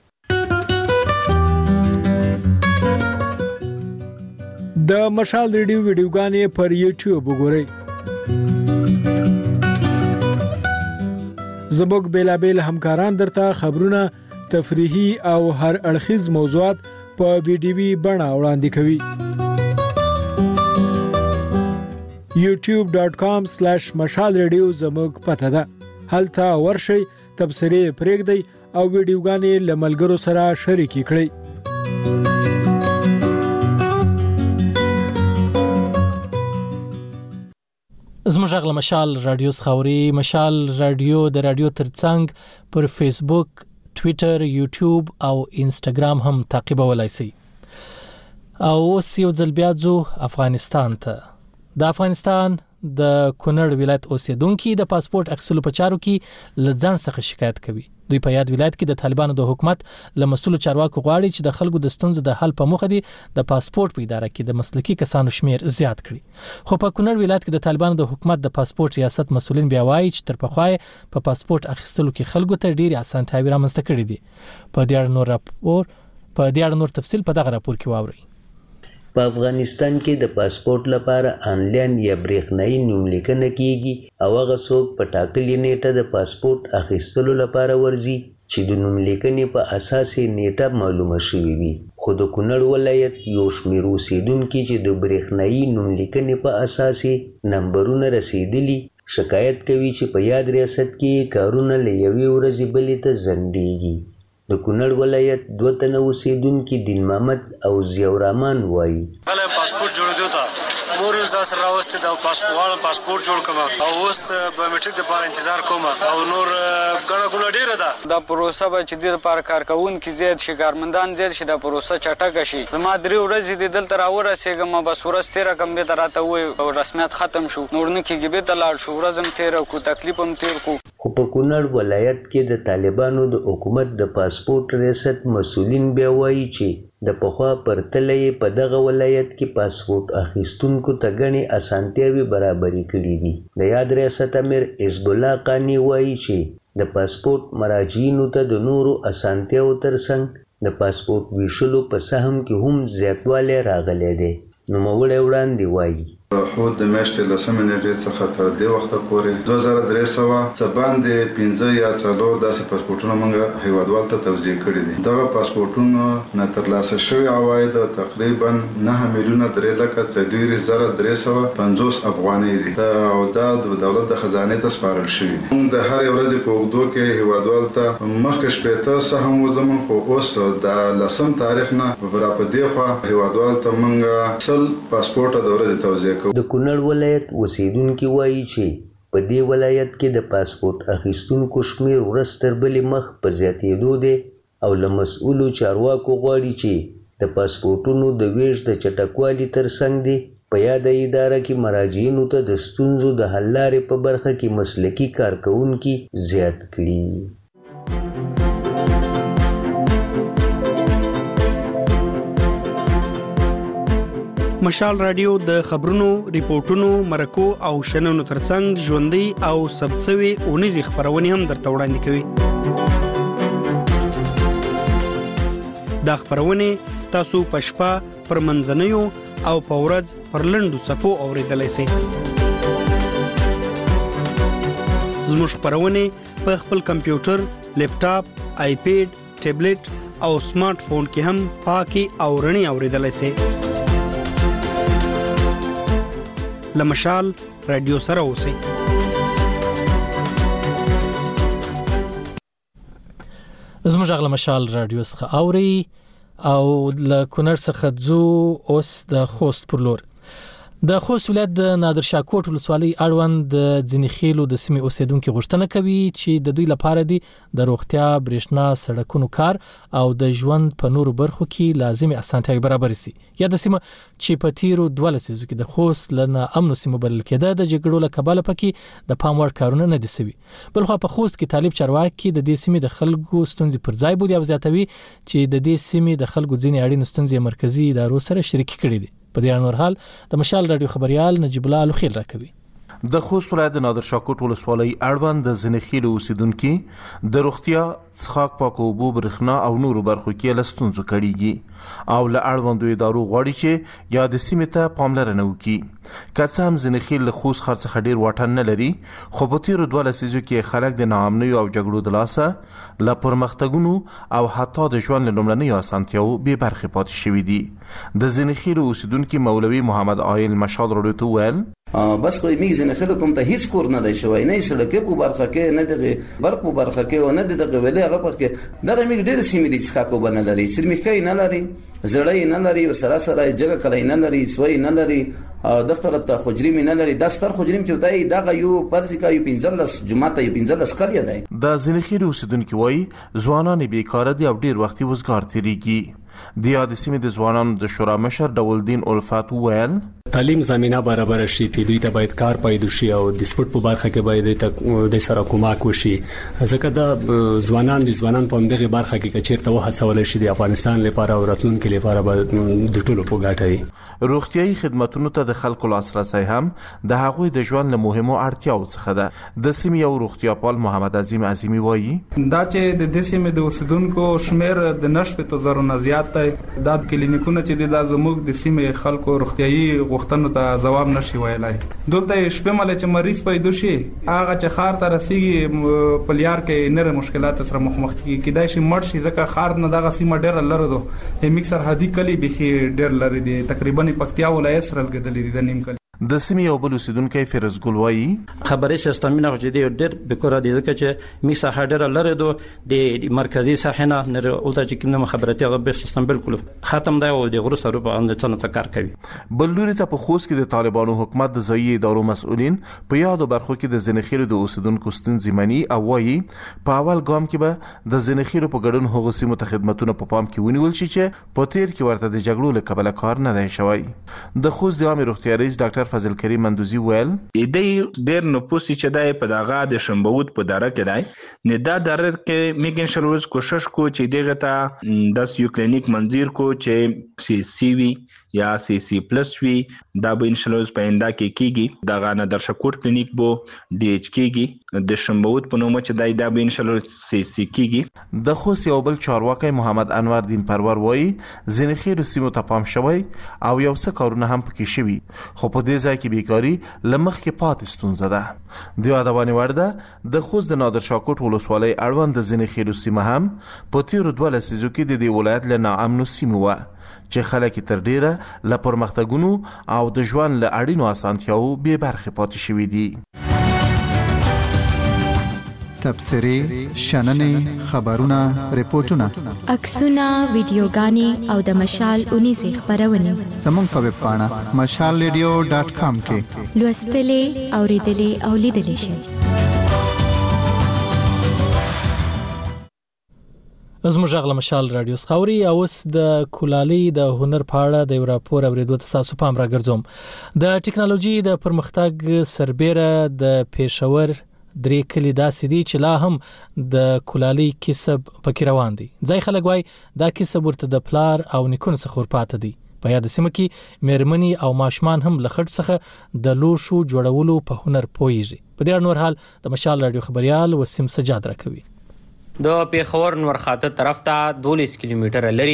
د مشال ریډیو ویډیوګانې پر یوټیوب وګورئ. زموږ بیلابیل همکاران درته خبرونه، تفریحي او هر اړخیز موضوعات په ویډیوي بڼه وړاندې کوي. یوټیوب ډاٹ کام سلیش مشال ریډیو زموږ پته ده. هلته ورشئ، تبصرې پرېږدئ او ویډیوګانې له ملګرو سره شریکې کړئ. زموږ غږ مشال رادیو خاوري مشال رادیو د رادیو ترڅنګ پر فیسبوک، ټویټر، یوټیوب او انسټاګرام هم تعقیبولای شئ. او اوس یو ځل بیا ځو افغانستان ته. د افغانستان د کونړ ولایت اوسیدونکو د پاسپورت اخیستلو په چارو کې لځان څخه شکایت کوي. دوی په یاد ولایت کې د طالبانو د حکومت له مسؤلو چارواکو غواړي چې د خلکو د ستونزو د حل په موخه دي د پاسپورت په اداره کې د مسلکي کسانو شمیر زیات کړي. خو په کونړ ولایت کې د طالبانو د حکومت د پاسپورت ریاست مسؤلین بیا وایي چې تر پخوا په پاسپورت اخیستلو کې خلکو ته ډېری اسانتیاوې رامنځته کړې دي. په دې اړه نور راپور په دې اړه نور تفصیل په دغه راپور کې واورئ. په افغانستان کې د پاسپورت لپاره آنلاین یا برېښنایي نوملیکنه کیږي او هغه څوک په ټاکلې نیټه د پاسپورت اخیستلو لپاره ورځي چې د نوملیکنې په اساس یې نیټه معلومه شوې وي. خو د کونړ ولایت یو شمېر اوسېدونکي چې د برېښنایي نوملیکنې په اساس یې نمبرونه رسېدلي شکایت کوي چې په یاد ریاست کې کارونه له یوې ورځې بلې ته ځنډېږي. د کونړ ولایت دوه تنه اوسېدونکي دین محمد او ضیاء الرحمن وایي کله پاسپورت جوړېدو ته مور یې ځان سره راوستې ده او پاسپورت پاسپورت جوړ کړم او اوس بایومټریک دپاره انتظار کوم او نور ګڼه ګوڼه ډېره ده. دا پروسه به چې دې دپاره کارکوونکي زیات شي، کارمندان زیات شي، دا پروسه چټکه شي. زما درې ورځې دې دلته راورسېږم، بس ورځ تېره کړم، بېرته راته ووایي رسمیت ختم شو، نور نه کېږي، بېرته لاړ شو، ورځ هم تېره کړو، تکلیف هم تېر کړو. خو په کونړ ولایت کې د طالبانو د حکومت د پاسپورت ریاست مسؤلین بیا وایي چې د پخوا پرتله یې په دغه ولایت کې پاسپورت اخیستونکو ته ګڼې اسانتیاوې برابرې کړي دي. د یاد ریاست امیر حزب الله قاني وایي چې د پاسپورت مراجعینو ته د نورو اسانتیاوو ترڅنګ د پاسپورت ویشلو په سهم کې هم زیاتوالی راغلی دی. نوموړی وړاندې وایي خود د میاشتې لسمې نیټې څخه تر دې وخته پورې دوه زره درې سوه څه باندې پنځه یا څلور داسې پاسپورټونه موږ هیوادوالو ته توزیع کړي دي. دغه پاسپورټونو نه ترلاسه شوي عواید تقریبا نهه میلیونه درې لکه څلوېښت زره درې سوه پنځوس افغانۍ دي او دا د دولت د خزانې ته سپارل شوي دي. موږ د هرې ورځې په اوږدو کې هیوادوالو ته مخکې شپېته سهم وزمون، خو اوس د لسم تاریخ نه را په دې خوا هیوادوالو ته موږ سل پاسپورټه د ورځې توزیع. د کونړ ولایت اوسېدونکي وایي چې په دې ولایت کې د پاسپورت اخیستونکو شمېر ورځ تر بلې مخ په زیاتېدو دی او له مسؤلو چارواکو غواړي چې د پاسپورټونو د ویش د چټکوالي ترڅنګ دی په یاده اداره کې مراجعینو ته د ستونزو د حل لارې په برخه کې مسلکي کارکوونکي زیات کړي. مشال رادیو د خبرونو، ریپورتونو، مرکو او شننو ترڅنګ ژوندۍ او ثبت شوي اونیزې خپرونې هم درته وړاندې کوي. دا خپرونې تاسو په شپه، پر منځنیو او په ورځ پر لنډو څپو اورېدلی سئ. زموږ خپرونې په خپل کمپیوټر، لیپټاپ، آیپیډ، ټابلیټ او سمارټ فون کې هم پاکي او رڼې اورېدلی سئ. لمشال رادیو سره اوسئ. زموږ غل مشال رادیو څخه اوري او ل کونړ څخه ځو اوس د خوست پر لور. د خوست ولایت د نادر شاه کوټ ولسوالۍ اړوند د ځینخېلو د سیمې اوسیدونکو غوښتنه کوي چې د دوی لپاره دي د روغتیا، برېښنا، سړکونو کار او د ژوند په نورو برخو کې لازمي اسانتیاوې برابر شي. یا د سیمه چې په تیرو دوه لسیزو کې د خوست لنه امنو سیمو بلل کېده د جګړو له کبله پکې د پام وړ کارونه نه دي سوي. بلخو په خوست کې طالب چارواکي د دې سیمې د خلکو ستونزې پر ځای بولي او زیاتوي چې د دې سیمې د خلکو ځینې اړین ستونزې مرکزی ادارو سره شریک کړي دي. په دې نور حال د مشال رادیو خبريال نجیب الله الخیل راکوي. د خوست ولایت د نادر شاه کوټ ولسوالۍ اړوند د ځینخېلو اوسیدونکو د روغتیا، څښاک، پاکو اوبو، برېښنا او نورو برخو کې له ستونزو کړيږي او له اړوندو ادارو غواړي چې یا د سیمې ته پاملرنه وکړي. که څه هم ځینخېل له خوست څخه ډېر واټن نه لري، خو په تیرو دوه لسیزو کې خلک د ناامنۍ او جګړو د لاسه له پرمختګونو او حتی د ژوند له لومړنیو اسانتیاوو بې برخې پاتې شوي دي. د ځینخېلو اوسیدونکو مولوي محمد عایل مشال رادیو ته وویل بس خو میږي ځینخېلو کوم ته هیڅ کور نه دی شوی، نه سړکې په برخه کې، نه د برق په برخه کې او نه د غوېلې هغه په کې دغه میږي ډېر سیمې دي چې ښه کو بنه لري، سرمخکې نه لري زړی نه لري سره سره جګه کلی نه لري سوی نه لري او د طرف ته خجري نه لري د ستر خجري چې دای دغه یو پرځکا یو پنځلس جماعت یو پنځلس کلی دی. د زنخیل اوسیدونکو وایي ځوانان بیکاره دي او ډیر وخت وزګار تیریږي. د یاد سیمې د ځوانانو د شورا مشر ډولدین الفات ویل تعلیم زمينه برابر شي چې دوی ته باید کار پیدا شي او د سپورت په برخه کې باید د سره کومک وشي ځکه د ځوانان د ځوانان په دغه برخه کې چیرته وهڅول شي د افغانستان لپاره او راتلونکي لپاره به د ټولو په ګټه وي. روغتيایي خدماتونو ته د خلکو لاسرسي هم د هغوی د ژوند له مهمو اړتیاو څخه ده. د سیمې یو روغتياپال محمد عظیم عظیمی وایي دا چې د دې سیمې د اوسیدونکو شمیر د نشو په زرو نه زیات دی. دا کلینیکونه چې د زموږ د سیمې خلکو روغتيایي غوښتنو ته جواب نشي ویلای. دلته شپه مله چې مریض پیدا شي هغه چې خار ته رسیږي په لیار کې نره مشکلات سره مخ مخ کیدای شي مړ شي ځکه خار نه دغه سیمه ډېر لره دو د میکسر هدي کلی به ډېر لره دي تقریبا پکتیا ولایت سره لګیدلې دي د نیم کلی. د سیمې یو بل اوسیدونکی فیروز ګل وایي خبري سیستمونه چې دی ډېر بکره دي ځکه چې میسا هډر لره دو د مرکزی صحنه نه اولته چې کومه خبرتي هغه به سیستم بالکل ختم دی او د غرو سره په اند څنګه کار کوي. بل لوري ته په خوست کې د طالبانو حکومت د ځایي ادارو مسؤلین په یادو برخو کې د زنخیل د اوسیدونکو ستونزې مني او وایي په اول ګام کې به د زنخیل په ګډون هغو سیمو ته خدماتونه په پام کې ونیول شي چې په تیر کې ورته د جګړو له کبله کار نه دی شوی. د خوست د عامه روغتیا رئیس ډاکټر فضل کریم مندوزی ویل د ډیر نفوس چې دی په دغه د شنبوت په دره کې دی نه دا دره کې میګن شلوز کوشش کو چې دغه ته داس یو کلینیک منځیر کو چې سی سی وی یا سی سی پلس وی دا به ان شاء الله پاینده کې کیږي دغه نه درشکوټ کلینیک بو ډی ایچ کیږي د شنبوت په نوم چې دای دا به ان شاء الله سی سی کیږي. د خوست یو بل چارواکي محمد انور دین پرور وایي زنخیل سیمو ته پام شوی او یو څه کارونه هم پکې شوي خو په دې ځای کې بیکاری لمخ کې پاتې ستونزه ده. د یادونه ورده د خوست د نادر شاه کوټ ولسوالۍ اړوند د زنخیل سیمه هم په تیر دوه لسیزو کې د دې ولایت له ناامنو سیمو و چې خلک تر ډیره له پرمختګونو او د ژوند له اړینو اسانتیاو به برخه پاتې شوي دي. تبصري شننې خبرونه ریپورتونه عکسونه ویډیوګانې او د مشال اونیزه خبرونه زموږ په ویب پاڼه مشال ریډیو ډاٹ کام کې لوستلې اوریدلې او لیدلې شئ. زموږ غل مشال رادیو سخوري اوس د کولالي د هنر پاړه د یو راپور اوریدو تاسو پام را ګرځوم. د ټکنالوژي د پرمختګ سربېره د پېښور درې کلی داسې دي چې لا هم د کولالي کسب پکې روان دي. ځای خلک وای دا کسب ورته د پلار او نیکونو څخه ورپاتې دي. په یاد سیمه کې مېرمنې او ماشومان هم لخټ څخه د لوشو جوړولو په هنر پوهیږي. په دې نور حال د مشال رادیو خبريال وسیم سجاد راکوي. د پیښور نور خاطر طرف ته دولس کیلومتر لري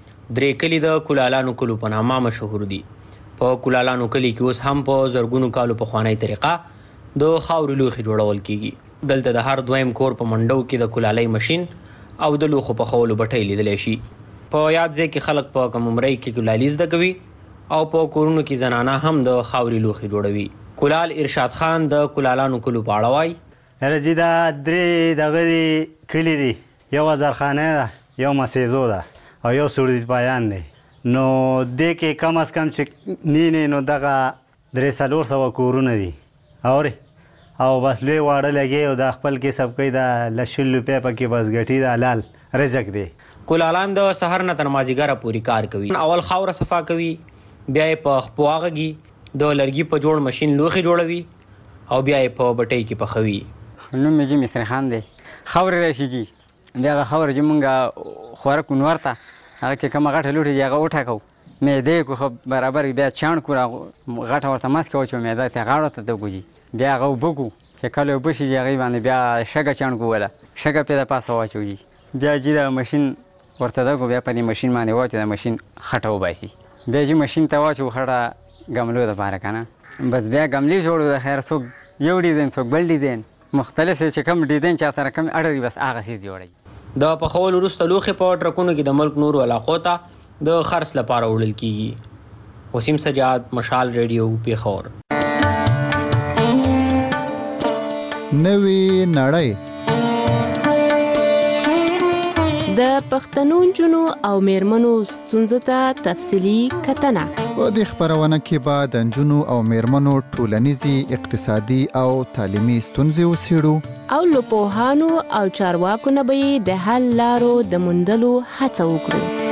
درې کلی د کولالانو کلو په نامه مشهور دي. په کولالانو کلی کې اوس هم په زرګونو کالو په خوانی طریقه د خاورو لوخي جوړول کیږي. دلته د هر دویم کور په منډو کې د کولالۍ ماشين او د لوخو په خولو بټۍ لیدل شي. په یاد ځای کې خلک په کممرۍ کې کولالي زده کوي او په کورونو کې زنانه هم د خاوري لوخي جوړوي. کولال ارشاد خان د کولالانو کلو پاړه وای رجی دا درې دغه کلی دی یو زرخانه ده یو مسیزو ده او یو سوردی پایان دی نو د کې کم از کم چې نه نه نو دغه درې سلور سو کورونه دي اور او بس لوی واړه لګي او د خپل کې سب کوي دا لشل روپیا پکې بس غټي دا حلال رزق دی. کولالان د سحر نه تر مازیګره پوری کار کوي. اول خاور صفا کوي بیا په خپواغي د لرګي په جوړ ماشين لوخي جوړوي او بیا په بټۍ کې پخوي. نو مې جې مستر خان دی خاور راشي جی بیا خاور چې مونږه خوراک ونورته هغه کې کومه غټه لوټي هغه وټاکو مې دې کو خو برابر بیا چاڼ کو غټه ورته ماسک او چې مې دا ته غاړه ته دوږي بیا هغه وبګو چې کله وبشي هغه باندې بیا شګه چاڼ کو ولا شګه پیدا پاسه واچوي بیا چې دا ماشين ورته دغه بیا په دې ماشين باندې واچو دا ماشين خټه وباسي بیا چې ماشين ته واچو خړه ګملو د پاره کنه بس بیا ګملې جوړو د خیر څوک یو ډیزاین څوک بل ډیزاین مختلف چې کوم ډیزاین چا سره کوم اړوي بس هغه سیس جوړي. د پخول وروسته لوخي په ټرکونو کې د ملک نورو علاقو ته د خرڅ لپاره وړل کیږي. وسیم سجاد مشال ریډیو پیښور. نوی نړۍ د پښتنو نجونو او میرمنو ستونزو ته تفصیلي کتنه. په دې خبرونه کې به د نجونو او میرمنو ټولنیزي، اقتصادي او تعلیمي ستونزې وڅېړو او له پوهانو او چارواکو نه به د حل لارو د موندلو هڅه وکړو.